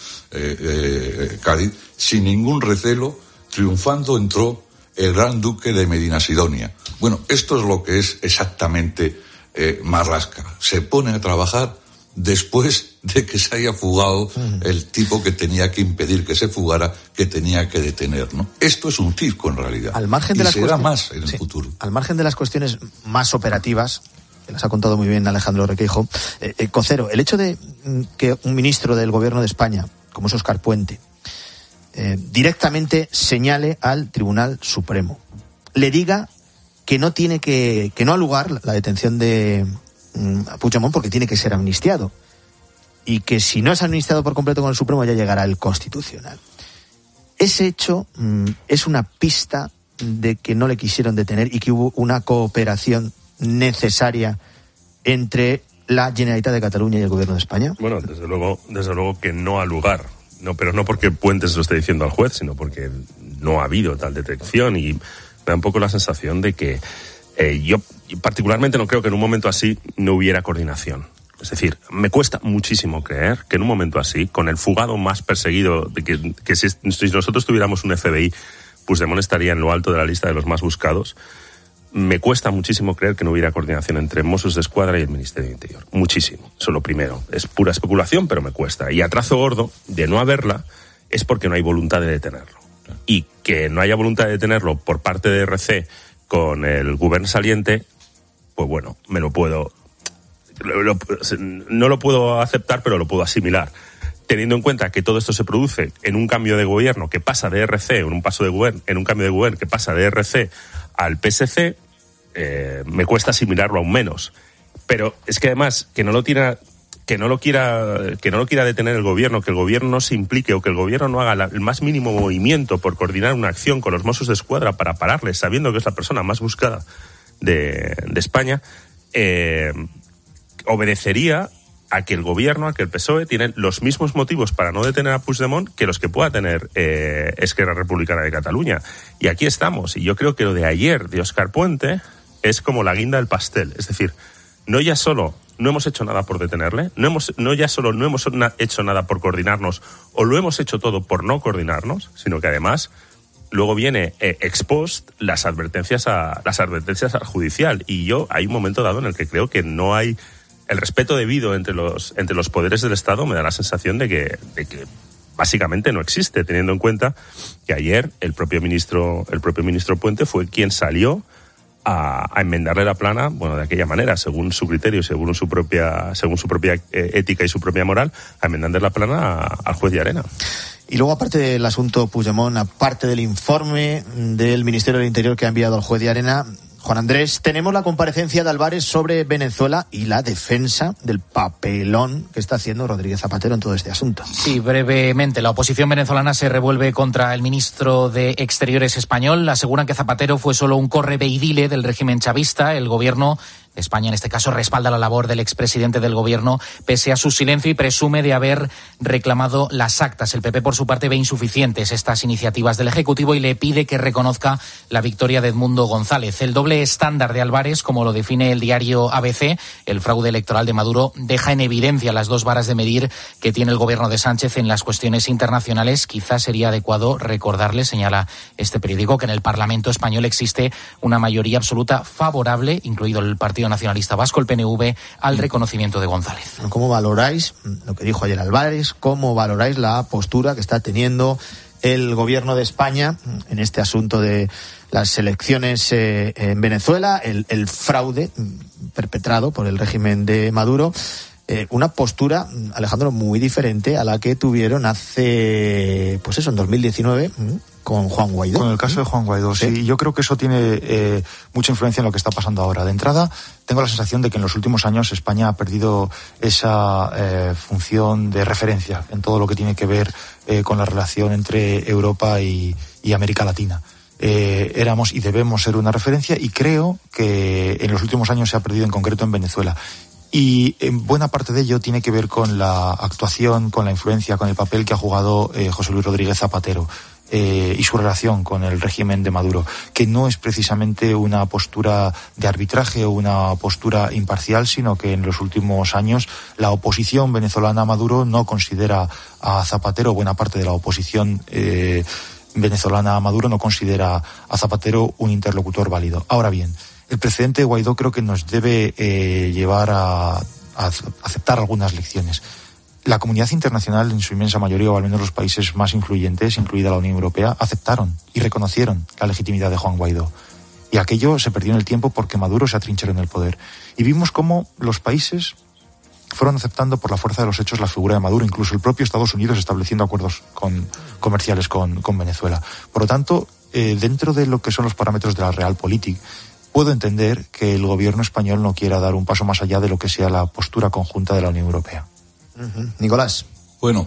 [SPEAKER 17] Cádiz, sin ningún recelo, triunfando entró el gran duque de Medinasidonia. Bueno, esto es lo que es exactamente Marlaska. Se pone a trabajar después de que se haya fugado el tipo que tenía que impedir que se fugara, que tenía que detener, ¿no? Esto es un circo en realidad.
[SPEAKER 2] Al margen de
[SPEAKER 17] y
[SPEAKER 2] las
[SPEAKER 17] será más en el futuro.
[SPEAKER 2] Al margen de las cuestiones más operativas, que las ha contado muy bien Alejandro Requeijo, Cocero, el hecho de que un ministro del Gobierno de España, como es Óscar Puente, directamente señale al Tribunal Supremo, le diga que no tiene que no ha lugar la detención de Puigdemont porque tiene que ser amnistiado, y que si no es amnistiado por completo con el Supremo ya llegará el Constitucional. Ese hecho es una pista de que no le quisieron detener y que hubo una cooperación necesaria entre la Generalitat de Cataluña y el Gobierno de España.
[SPEAKER 3] Bueno, desde luego que no ha lugar. No, pero no porque Puentes lo esté diciendo al juez, sino porque no ha habido tal detección, y me da un poco la sensación de que yo particularmente no creo que en un momento así no hubiera coordinación. Es decir, me cuesta muchísimo creer que en un momento así, con el fugado más perseguido, que si nosotros tuviéramos un FBI, Puigdemont estaría en lo alto de la lista de los más buscados. Me cuesta muchísimo creer que no hubiera coordinación entre Mossos d'Esquadra y el Ministerio de Interior. Muchísimo. Eso es lo primero. Es pura especulación, pero me cuesta. Y a trazo gordo, de no haberla, es porque no hay voluntad de detenerlo. y que no haya voluntad de detenerlo por parte de RC con el gobierno saliente, pues bueno, no lo puedo aceptar, pero lo puedo asimilar. Teniendo en cuenta que todo esto se produce en un cambio de gobierno que pasa de RC, en un cambio de gobierno que pasa de RC al PSC, me cuesta asimilarlo aún menos. Pero es que además que no lo quiera detener el gobierno, que el gobierno no se implique o que el gobierno no haga el más mínimo movimiento por coordinar una acción con los Mossos d'Esquadra para pararle, sabiendo que es la persona más buscada de España, obedecería a que el gobierno, a que el PSOE tienen los mismos motivos para no detener a Puigdemont que los que pueda tener Esquerra Republicana de Cataluña. Y aquí estamos. Y yo creo que lo de ayer de Óscar Puente es como la guinda del pastel. Es decir, no ya solo no hemos hecho nada por detenerle, no ya solo no hemos hecho nada por coordinarnos, o lo hemos hecho todo por no coordinarnos, sino que además luego viene ex post las advertencias al judicial. Y yo hay un momento dado en el que creo que no hay el respeto debido entre los poderes del Estado. Me da la sensación de que básicamente no existe, teniendo en cuenta que ayer el propio ministro Puente fue quien salió a enmendarle la plana, bueno, de aquella manera, según su criterio, según su propia ética y su propia moral, a enmendarle la plana al juez Llarena.
[SPEAKER 2] Y luego, aparte del asunto Puigdemont, aparte del informe del Ministerio del Interior que ha enviado al juez Llarena, Juan Andrés, tenemos la comparecencia de Álvarez sobre Venezuela y la defensa del papelón que está haciendo Rodríguez Zapatero en todo este asunto.
[SPEAKER 4] Sí, brevemente. La oposición venezolana se revuelve contra el ministro de Exteriores español. Aseguran que Zapatero fue solo un correveidile del régimen chavista. El gobierno de España, en este caso, respalda la labor del expresidente del gobierno pese a su silencio y presume de haber reclamado las actas. El PP, por su parte, ve insuficientes estas iniciativas del Ejecutivo y le pide que reconozca la victoria de Edmundo González. El doble estándar de Álvarez, como lo define el diario ABC, el fraude electoral de Maduro, deja en evidencia las dos varas de medir que tiene el gobierno de Sánchez en las cuestiones internacionales. Quizás sería adecuado recordarle, señala este periódico, que en el Parlamento español existe una mayoría absoluta favorable, incluido el Partido Nacionalista Vasco, el PNV, al reconocimiento de González.
[SPEAKER 2] ¿Cómo valoráis lo que dijo ayer Álvarez? ¿Cómo valoráis la postura que está teniendo el gobierno de España en este asunto de las elecciones en Venezuela, el fraude perpetrado por el régimen de Maduro? Una postura, Alejandro, muy diferente a la que tuvieron hace, pues eso, en 2019 con Juan Guaidó.
[SPEAKER 18] Con el caso de Juan Guaidó, sí. Yo creo que eso tiene mucha influencia en lo que está pasando ahora. De entrada, tengo la sensación de que en los últimos años España ha perdido esa función de referencia en todo lo que tiene que ver con la relación entre Europa y América Latina. Éramos y debemos ser una referencia, y creo que en los últimos años se ha perdido, en concreto en Venezuela. Y en buena parte de ello tiene que ver con la actuación, con la influencia, con el papel que ha jugado José Luis Rodríguez Zapatero y su relación con el régimen de Maduro, que no es precisamente una postura de arbitraje o una postura imparcial, sino que en los últimos años la oposición venezolana a Maduro no considera a Zapatero, buena parte de la oposición venezolana a Maduro no considera a Zapatero un interlocutor válido. Ahora bien, el presidente Guaidó creo que nos debe llevar a aceptar algunas lecciones. La comunidad internacional, en su inmensa mayoría, o al menos los países más influyentes, incluida la Unión Europea, aceptaron y reconocieron la legitimidad de Juan Guaidó. Y aquello se perdió en el tiempo porque Maduro se atrincheró en el poder. Y vimos cómo los países fueron aceptando por la fuerza de los hechos la figura de Maduro, incluso el propio Estados Unidos estableciendo acuerdos comerciales con Venezuela. Por lo tanto, dentro de lo que son los parámetros de la realpolitik, puedo entender que el gobierno español no quiera dar un paso más allá de lo que sea la postura conjunta de la Unión Europea.
[SPEAKER 2] Nicolás.
[SPEAKER 17] Bueno,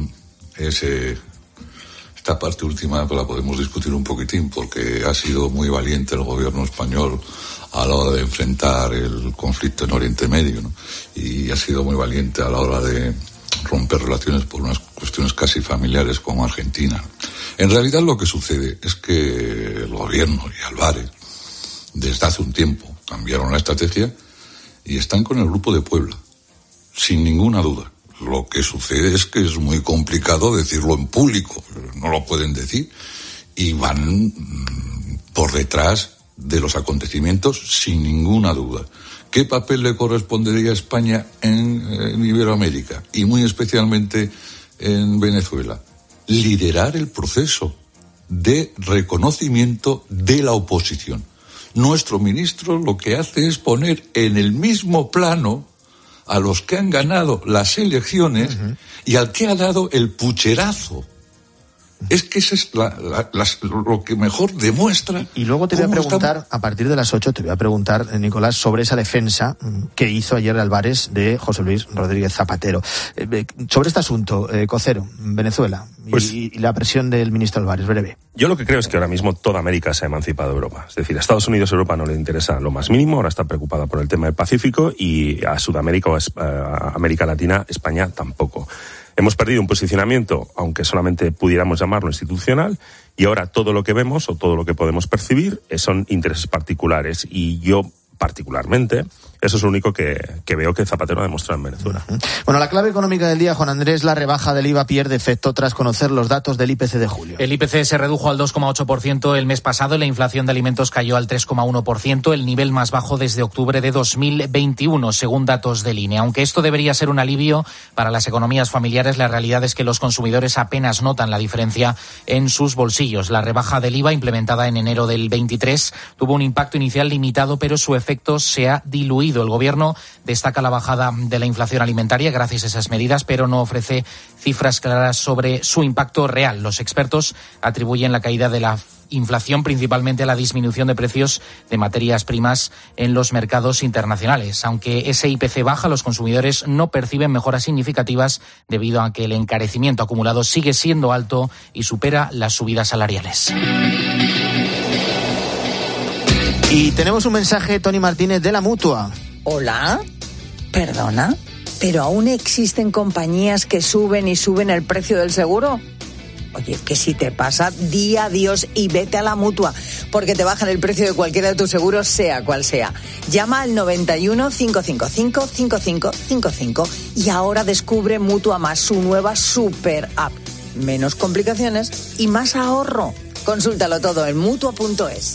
[SPEAKER 17] esta parte última la podemos discutir un poquitín, porque ha sido muy valiente el gobierno español a la hora de enfrentar el conflicto en Oriente Medio, ¿no? Y ha sido muy valiente a la hora de romper relaciones por unas cuestiones casi familiares como Argentina. En realidad lo que sucede es que el gobierno y Álvarez desde hace un tiempo cambiaron la estrategia y están con el Grupo de Puebla, sin ninguna duda. Lo que sucede es que es muy complicado decirlo en público, no lo pueden decir, y van por detrás de los acontecimientos sin ninguna duda. ¿Qué papel le correspondería a España en Iberoamérica y muy especialmente en Venezuela? Liderar el proceso de reconocimiento de la oposición. Nuestro ministro lo que hace es poner en el mismo plano a los que han ganado las elecciones y al que ha dado el pucherazo. Es que eso es lo que mejor demuestra.
[SPEAKER 2] Y luego te voy a preguntar, a partir de las 8, te voy a preguntar, Nicolás, sobre esa defensa que hizo ayer Álvarez de José Luis Rodríguez Zapatero. Sobre este asunto, Cocero, Venezuela, y la presión del ministro Álvarez, breve.
[SPEAKER 3] Yo lo que creo es que ahora mismo toda América se ha emancipado de Europa. Es decir, a Estados Unidos y Europa no le interesa lo más mínimo, ahora está preocupada por el tema del Pacífico, y a Sudamérica o a América Latina, España tampoco. Hemos perdido un posicionamiento, aunque solamente pudiéramos llamarlo institucional, y ahora todo lo que vemos o todo lo que podemos percibir son intereses particulares. Y yo, particularmente, eso es lo único que veo que Zapatero ha demostrado en Venezuela.
[SPEAKER 2] Bueno, la clave económica del día, Juan Andrés, la rebaja del IVA pierde efecto tras conocer los datos del IPC de julio.
[SPEAKER 4] El IPC se redujo al 2,8% el mes pasado, la inflación de alimentos cayó al 3,1%, el nivel más bajo desde octubre de 2021, según datos del INE. Aunque esto debería ser un alivio para las economías familiares, la realidad es que los consumidores apenas notan la diferencia en sus bolsillos. La rebaja del IVA, implementada en enero del 23, tuvo un impacto inicial limitado, pero su efecto se ha diluido. El Gobierno destaca la bajada de la inflación alimentaria gracias a esas medidas, pero no ofrece cifras claras sobre su impacto real. Los expertos atribuyen la caída de la inflación principalmente a la disminución de precios de materias primas en los mercados internacionales. Aunque ese IPC baja, los consumidores no perciben mejoras significativas debido a que el encarecimiento acumulado sigue siendo alto y supera las subidas salariales.
[SPEAKER 2] Y tenemos un mensaje, Tony Martínez, de la Mutua.
[SPEAKER 5] Hola, perdona, ¿pero aún existen compañías que suben y suben el precio del seguro? Oye, que si te pasa, di adiós y vete a la Mutua, porque te bajan el precio de cualquiera de tus seguros, sea cual sea. Llama al 91 555 5555 y ahora descubre Mutua Más, su nueva super app. Menos complicaciones y más ahorro. Consúltalo todo en Mutua.es.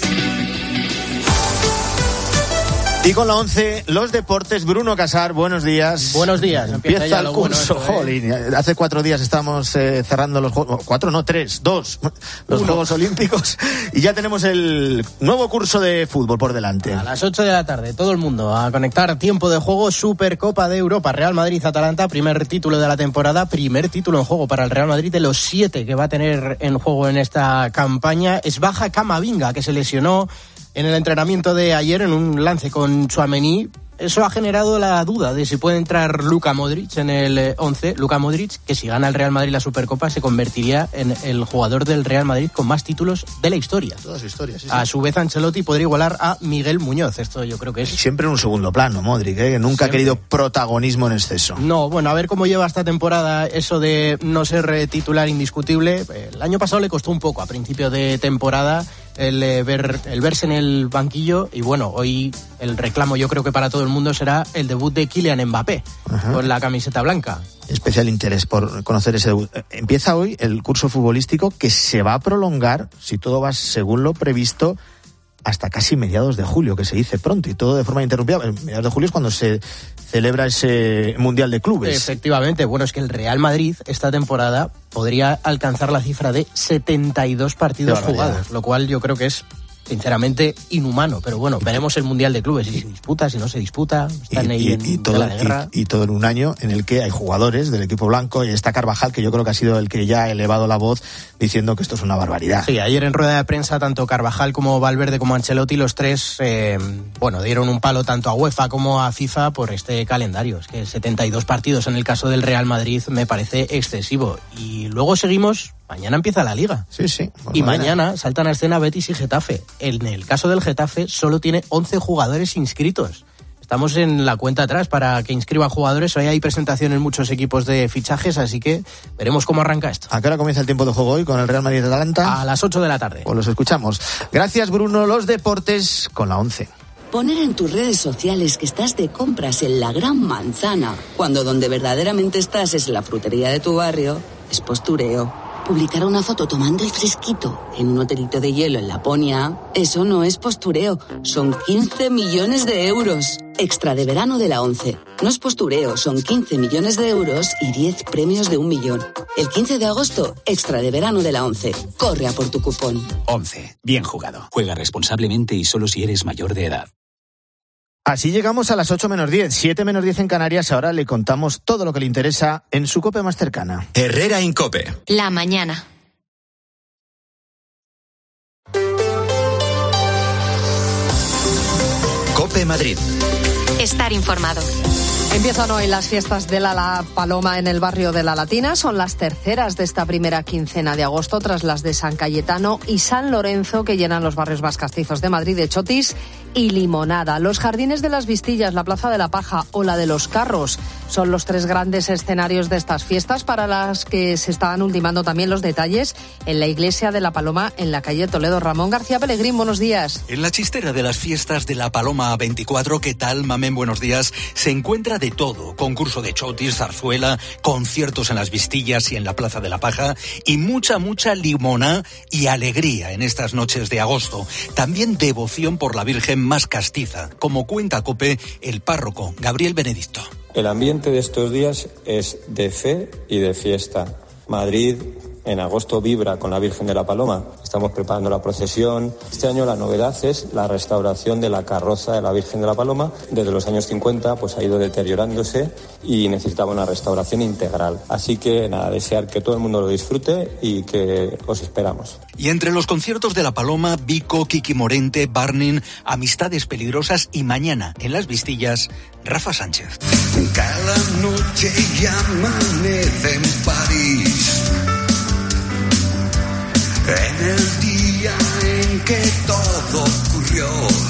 [SPEAKER 2] Y con la 11, los deportes. Bruno Casar, buenos días.
[SPEAKER 6] Buenos días.
[SPEAKER 2] Empieza el curso. Jolín, hace 4 días estamos cerrando los Juegos... 4, no, 3, 2. Los Juegos Olímpicos. Y ya tenemos el nuevo curso de fútbol por delante.
[SPEAKER 6] A las 8 de la tarde, todo el mundo a conectar. Tiempo de juego, Supercopa de Europa. Real Madrid-Atalanta, primer título de la temporada. Primer título en juego para el Real Madrid de los 7 que va a tener en juego en esta campaña. Es baja Camavinga, que se lesionó en el entrenamiento de ayer en un lance con Tchouaméni. Eso ha generado la duda de si puede entrar Luka Modric en el 11. Luka Modric, que si gana el Real Madrid la Supercopa, se convertiría en el jugador del Real Madrid con más títulos de la historia.
[SPEAKER 2] Toda su historia, sí.
[SPEAKER 6] A su vez, Ancelotti podría igualar a Miguel Muñoz. Esto yo creo que es...
[SPEAKER 2] Siempre en un segundo plano, Modric, que nunca ha querido protagonismo en exceso.
[SPEAKER 6] No, bueno, a ver cómo lleva esta temporada eso de no ser titular indiscutible. El año pasado le costó un poco, a principio de temporada, el verse en el banquillo, y bueno, hoy el reclamo yo creo que para todo el mundo será el debut de Kylian Mbappé. Ajá. Con la camiseta blanca.
[SPEAKER 2] Especial interés por conocer ese debut. Empieza hoy el curso futbolístico, que se va a prolongar, si todo va según lo previsto, hasta casi mediados de julio, que se dice pronto, y todo de forma interrumpida. Mediados de julio es cuando se celebra ese Mundial de Clubes.
[SPEAKER 6] Efectivamente, bueno, es que el Real Madrid esta temporada podría alcanzar la cifra de 72 partidos jugados, lo cual yo creo que es sinceramente inhumano, pero bueno, veremos el Mundial de Clubes, si se disputa, si no se disputa, están ahí en tela de guerra.
[SPEAKER 2] Y todo en un año en el que hay jugadores del equipo blanco, y está Carvajal, que yo creo que ha sido el que ya ha elevado la voz diciendo que esto es una barbaridad.
[SPEAKER 6] Sí, ayer en rueda de prensa tanto Carvajal como Valverde como Ancelotti, los tres, dieron un palo tanto a UEFA como a FIFA por este calendario. Es que 72 partidos en el caso del Real Madrid me parece excesivo. Y luego seguimos. Mañana empieza la Liga.
[SPEAKER 2] Sí, sí.
[SPEAKER 6] Y mañana saltan a escena Betis y Getafe. En el caso del Getafe solo tiene 11 jugadores inscritos. Estamos en la cuenta atrás para que inscriban jugadores. Hoy hay presentación en muchos equipos de fichajes, así que veremos cómo arranca esto.
[SPEAKER 2] ¿A qué hora comienza el tiempo de juego hoy con el Real Madrid-Atalanta?
[SPEAKER 6] A las 8 de la tarde.
[SPEAKER 2] Pues los escuchamos. Gracias, Bruno. Los deportes con la 11.
[SPEAKER 19] Poner en tus redes sociales que estás de compras en la Gran Manzana, cuando donde verdaderamente estás es la frutería de tu barrio, es postureo. Publicar una foto tomando el fresquito en un hotelito de hielo en Laponia, eso no es postureo, son 15 millones de euros. Extra de verano de la ONCE. No es postureo, son 15 millones de euros y 10 premios de 1 millón. El 15 de agosto, extra de verano de la ONCE. Corre a por tu cupón.
[SPEAKER 20] ONCE. Bien jugado. Juega responsablemente y solo si eres mayor de edad.
[SPEAKER 2] Así llegamos a las 8 menos 10, 7 menos 10 en Canarias. Ahora le contamos todo lo que le interesa en su COPE más cercana.
[SPEAKER 7] Herrera Incope.
[SPEAKER 16] La mañana.
[SPEAKER 7] COPE Madrid.
[SPEAKER 16] Estar informado.
[SPEAKER 8] Empiezan hoy las fiestas de la Paloma en el barrio de La Latina. Son las terceras de esta primera quincena de agosto, tras las de San Cayetano y San Lorenzo, que llenan los barrios más castizos de Madrid de chotis y limonada. Los jardines de las Vistillas, la Plaza de la Paja o la de los Carros son los tres grandes escenarios de estas fiestas, para las que se están ultimando también los detalles en la iglesia de la Paloma en la calle Toledo. Ramón García Pellegrín, buenos días.
[SPEAKER 21] En la chistera de las fiestas de la Paloma 24, ¿qué tal, Mamén? Buenos días. Se encuentra de todo: concurso de chotis, zarzuela, conciertos en las Vistillas y en la Plaza de la Paja, y mucha limona y alegría en estas noches de agosto. También devoción por la Virgen más castiza, como cuenta COPE el párroco Gabriel Benedicto.
[SPEAKER 22] El ambiente de estos días es de fe y de fiesta. Madrid en agosto vibra con la Virgen de la Paloma. Estamos preparando la procesión. Este año la novedad es la restauración de la carroza de la Virgen de la Paloma. Desde los años 50 pues ha ido deteriorándose y necesitaba una restauración integral. Así que nada, desear que todo el mundo lo disfrute y que os esperamos.
[SPEAKER 21] Y entre los conciertos de la Paloma, Vico, Kiki Morente, Barnin, Amistades Peligrosas y mañana en las Vistillas, Rafa Sánchez.
[SPEAKER 12] Cada noche ya amanece en París, en el día en que todo ocurrió.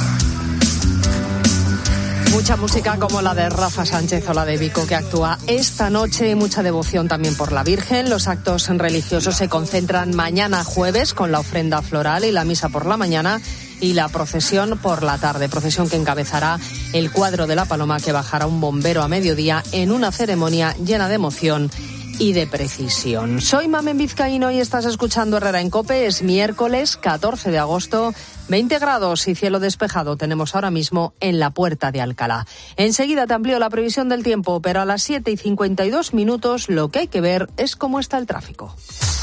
[SPEAKER 8] Mucha música como la de Rafa Sánchez o la de Vico, que actúa esta noche. Mucha devoción también por la Virgen. Los actos religiosos se concentran mañana jueves con la ofrenda floral y la misa por la mañana y la procesión por la tarde. Procesión que encabezará el cuadro de la Paloma, que bajará un bombero a mediodía en una ceremonia llena de emoción y de precisión. Soy Mamen Vizcaíno y estás escuchando Herrera en COPE. Es miércoles 14 de agosto, 20 grados y cielo despejado tenemos ahora mismo en la Puerta de Alcalá. Enseguida te amplío la previsión del tiempo, pero a las 7:52 lo que hay que ver es cómo está el tráfico.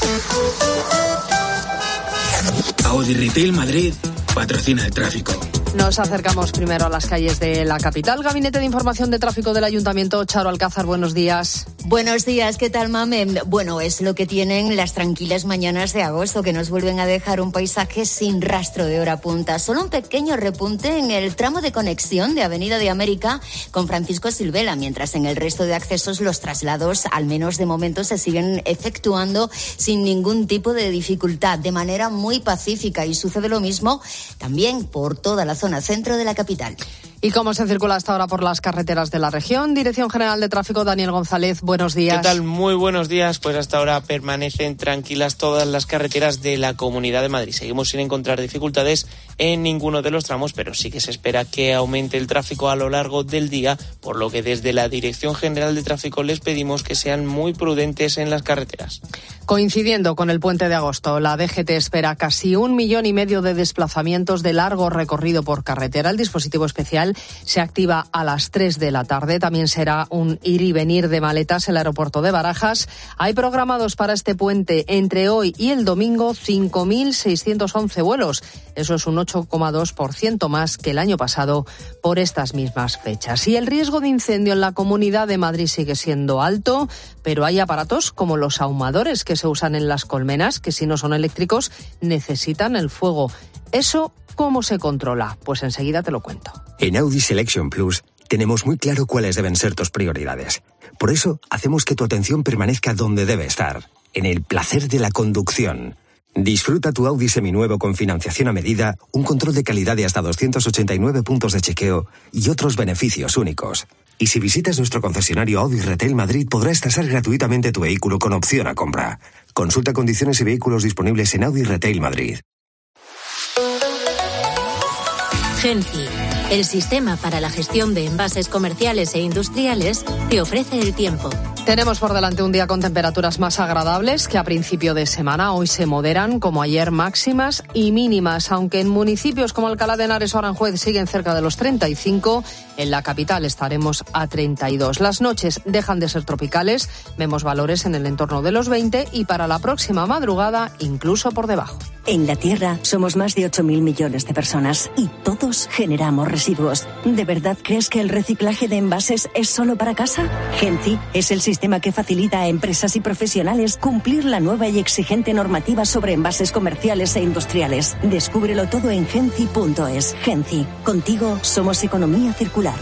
[SPEAKER 20] Audi Retail Madrid patrocina el tráfico.
[SPEAKER 8] Nos acercamos primero a las calles de la capital. Gabinete de Información de Tráfico del Ayuntamiento, Charo Alcázar, buenos días.
[SPEAKER 23] Buenos días, ¿qué tal, Mamen? Bueno, es lo que tienen las tranquilas mañanas de agosto, que nos vuelven a dejar un paisaje sin rastro de hora punta. Solo un pequeño repunte en el tramo de conexión de Avenida de América con Francisco Silvela, mientras en el resto de accesos los traslados, al menos de momento, se siguen efectuando sin ningún tipo de dificultad, de manera muy pacífica, y sucede lo mismo también por toda la zona centro de la capital.
[SPEAKER 8] ¿Y cómo se circula hasta ahora por las carreteras de la región? Dirección General de Tráfico, Daniel González, buenos días.
[SPEAKER 24] ¿Qué tal? Muy buenos días. Pues hasta ahora permanecen tranquilas todas las carreteras de la Comunidad de Madrid. Seguimos sin encontrar dificultades en ninguno de los tramos, pero sí que se espera que aumente el tráfico a lo largo del día, por lo que desde la Dirección General de Tráfico les pedimos que sean muy prudentes en las carreteras.
[SPEAKER 8] Coincidiendo con el puente de agosto, la DGT espera casi 1,5 millones de desplazamientos de largo recorrido por carretera. El dispositivo especial se activa a las 3 de la tarde. También será un ir y venir de maletas en el aeropuerto de Barajas. Hay programados para este puente entre hoy y el domingo 5.611 vuelos. Eso es un 8,2% más que el año pasado por estas mismas fechas. Y el riesgo de incendio en la Comunidad de Madrid sigue siendo alto, pero hay aparatos como los ahumadores que se usan en las colmenas, que si no son eléctricos necesitan el fuego. ¿Eso cómo se controla? Pues enseguida te lo cuento.
[SPEAKER 25] En Audi Selection Plus tenemos muy claro cuáles deben ser tus prioridades. Por eso hacemos que tu atención permanezca donde debe estar, en el placer de la conducción. Disfruta tu Audi seminuevo con financiación a medida, un control de calidad de hasta 289 puntos de chequeo y otros beneficios únicos. Y si visitas nuestro concesionario Audi Retail Madrid, podrás tasar gratuitamente tu vehículo con opción a compra. Consulta condiciones y vehículos disponibles en Audi Retail Madrid.
[SPEAKER 26] Genci, el sistema para la gestión de envases comerciales e industriales, te ofrece el tiempo.
[SPEAKER 8] Tenemos por delante un día con temperaturas más agradables que a principio de semana. Hoy se moderan, como ayer, máximas y mínimas. Aunque en municipios como Alcalá de Henares o Aranjuez siguen cerca de los 35, en la capital estaremos a 32. Las noches dejan de ser tropicales, vemos valores en el entorno de los 20 y para la próxima madrugada incluso por debajo.
[SPEAKER 1] En la Tierra somos más de 8.000 millones de personas y todos generamos residuos. ¿De verdad crees que el reciclaje de envases es solo para casa? Genci es el sistema que facilita a empresas y profesionales cumplir la nueva y exigente normativa sobre envases comerciales e industriales. Descúbrelo todo en genci.es. Genci, contigo somos economía circular.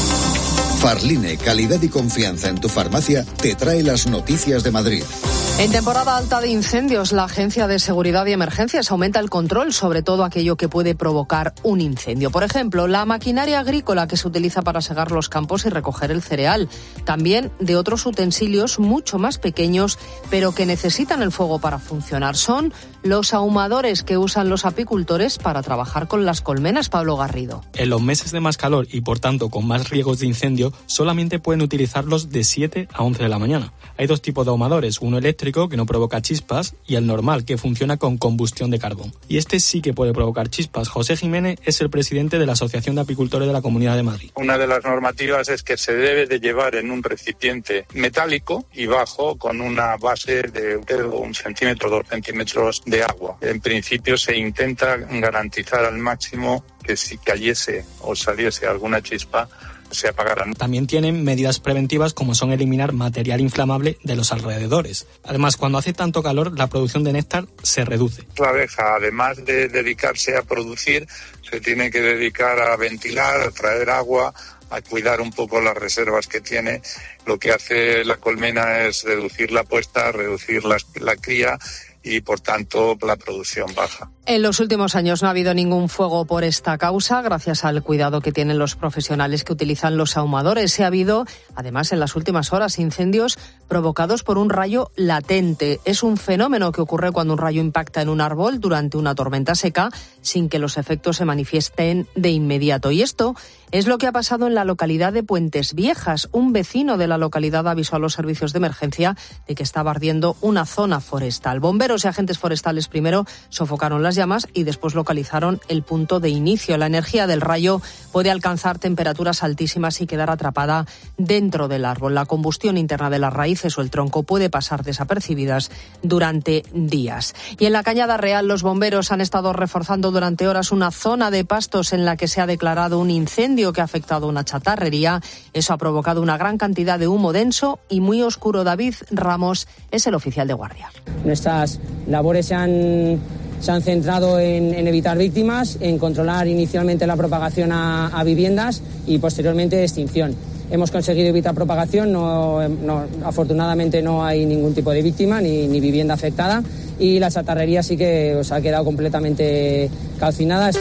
[SPEAKER 9] Farline, calidad y confianza en tu farmacia, te trae las noticias de Madrid.
[SPEAKER 8] En temporada alta de incendios, la Agencia de Seguridad y Emergencias aumenta el control sobre todo aquello que puede provocar un incendio. Por ejemplo, la maquinaria agrícola que se utiliza para segar los campos y recoger el cereal. También de otros utensilios mucho más pequeños, pero que necesitan el fuego para funcionar. Son los ahumadores que usan los apicultores para trabajar con las colmenas, Pablo Garrido.
[SPEAKER 10] En los meses de más calor y, por tanto, con más riesgos de incendio, solamente pueden utilizarlos de 7 a 11 de la mañana. Hay dos tipos de ahumadores, uno eléctrico, que no provoca chispas, y el normal, que funciona con combustión de carbón. Y este sí que puede provocar chispas. José Jiménez es el presidente de la Asociación de Apicultores de la Comunidad de Madrid.
[SPEAKER 11] Una de las normativas es que se debe de llevar en un recipiente metálico y bajo con una base de 1 centímetro, 2 centímetros de agua. En principio se intenta garantizar al máximo que si cayese o saliese alguna chispa, se apagarán.
[SPEAKER 10] También tienen medidas preventivas como son eliminar material inflamable de los alrededores. Además, cuando hace tanto calor, la producción de néctar se reduce.
[SPEAKER 11] La abeja, además de dedicarse a producir, se tiene que dedicar a ventilar, a traer agua, a cuidar un poco las reservas que tiene. Lo que hace la colmena es reducir la puesta, reducir la cría y, por tanto, la producción baja.
[SPEAKER 8] En los últimos años no ha habido ningún fuego por esta causa, gracias al cuidado que tienen los profesionales que utilizan los ahumadores. Se ha habido, además, en las últimas horas, incendios provocados por un rayo latente. Es un fenómeno que ocurre cuando un rayo impacta en un árbol durante una tormenta seca sin que los efectos se manifiesten de inmediato. Y esto es lo que ha pasado en la localidad de Puentes Viejas. Un vecino de la localidad avisó a los servicios de emergencia de que estaba ardiendo una zona forestal. Bomberos y agentes forestales primero sofocaron las llamas y después localizaron el punto de inicio. La energía del rayo puede alcanzar temperaturas altísimas y quedar atrapada dentro del árbol. La combustión interna de las raíces o el tronco puede pasar desapercibidas durante días. Y en la Cañada Real, los bomberos han estado reforzando durante horas una zona de pastos en la que se ha declarado un incendio que ha afectado una chatarrería. Eso ha provocado una gran cantidad de humo denso y muy oscuro. David Ramos es el oficial de guardia.
[SPEAKER 13] Nuestras labores se han centrado en evitar víctimas, en controlar inicialmente la propagación a viviendas y posteriormente extinción. Hemos conseguido evitar propagación, afortunadamente no hay ningún tipo de víctima ni vivienda afectada y la chatarrería sí que ha quedado completamente calcinada.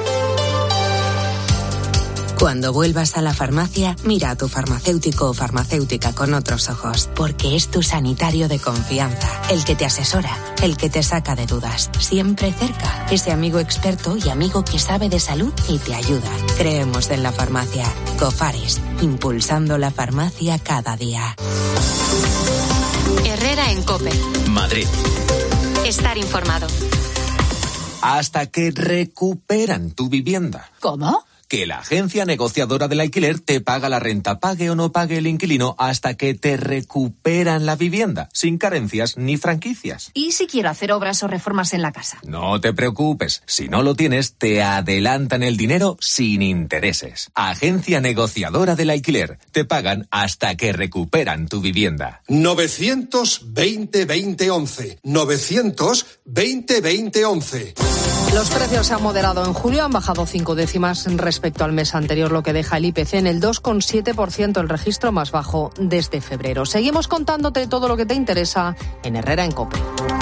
[SPEAKER 14] Cuando vuelvas a la farmacia, mira a tu farmacéutico o farmacéutica con otros ojos, porque es tu sanitario de confianza, el que te asesora, el que te saca de dudas, siempre cerca, ese amigo experto y amigo que sabe de salud y te ayuda. Creemos en la farmacia. Cofares, impulsando la farmacia cada día.
[SPEAKER 16] Herrera en COPE.
[SPEAKER 7] Madrid.
[SPEAKER 16] Estar informado.
[SPEAKER 27] Hasta que recuperan tu vivienda.
[SPEAKER 16] ¿Cómo?
[SPEAKER 27] Que la agencia negociadora del alquiler te paga la renta, pague o no pague el inquilino, hasta que te recuperan la vivienda, sin carencias ni franquicias.
[SPEAKER 16] ¿Y si quiero hacer obras o reformas en la casa?
[SPEAKER 27] No te preocupes, si no lo tienes, te adelantan el dinero sin intereses. Agencia negociadora del alquiler, te pagan hasta que recuperan tu vivienda.
[SPEAKER 28] 920-2011. 920-2011.
[SPEAKER 8] Los precios se han moderado en julio, han bajado 5 décimas respecto al mes anterior, lo que deja el IPC en el 2,7%, el registro más bajo desde febrero. Seguimos contándote todo lo que te interesa en Herrera en COPE.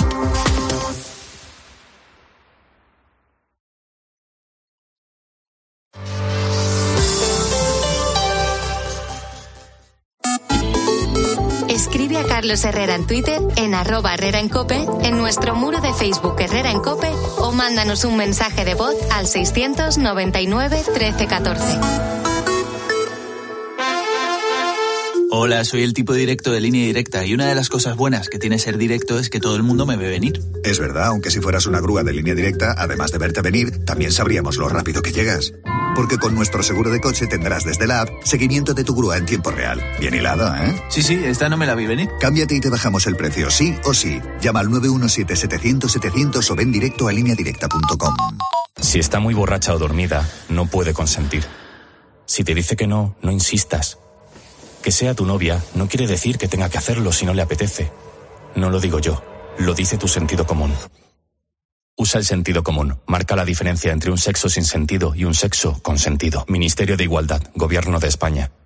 [SPEAKER 16] Escribe a Carlos Herrera en Twitter, en @Herrera en COPE, en nuestro muro de Facebook Herrera en COPE o mándanos un mensaje de voz al 699 1314.
[SPEAKER 3] Hola, soy el tipo directo de Línea Directa y una de las cosas buenas que tiene ser directo es que todo el mundo me ve venir.
[SPEAKER 4] Es verdad, aunque si fueras una grúa de Línea Directa, además de verte venir, también sabríamos lo rápido que llegas. Porque con nuestro seguro de coche tendrás desde la app seguimiento de tu grúa en tiempo real. Bien hilado, ¿eh?
[SPEAKER 3] Sí, esta no me la vi venir.
[SPEAKER 4] Cámbiate y te bajamos el precio, sí o sí. Llama al 917-700-700 o ven directo a lineadirecta.com.
[SPEAKER 5] Si está muy borracha o dormida, no puede consentir. Si te dice que no, no insistas. Que sea tu novia no quiere decir que tenga que hacerlo si no le apetece. No lo digo yo, lo dice tu sentido común. Usa el sentido común. Marca la diferencia entre un sexo sin sentido y un sexo con sentido. Ministerio de Igualdad, Gobierno de España.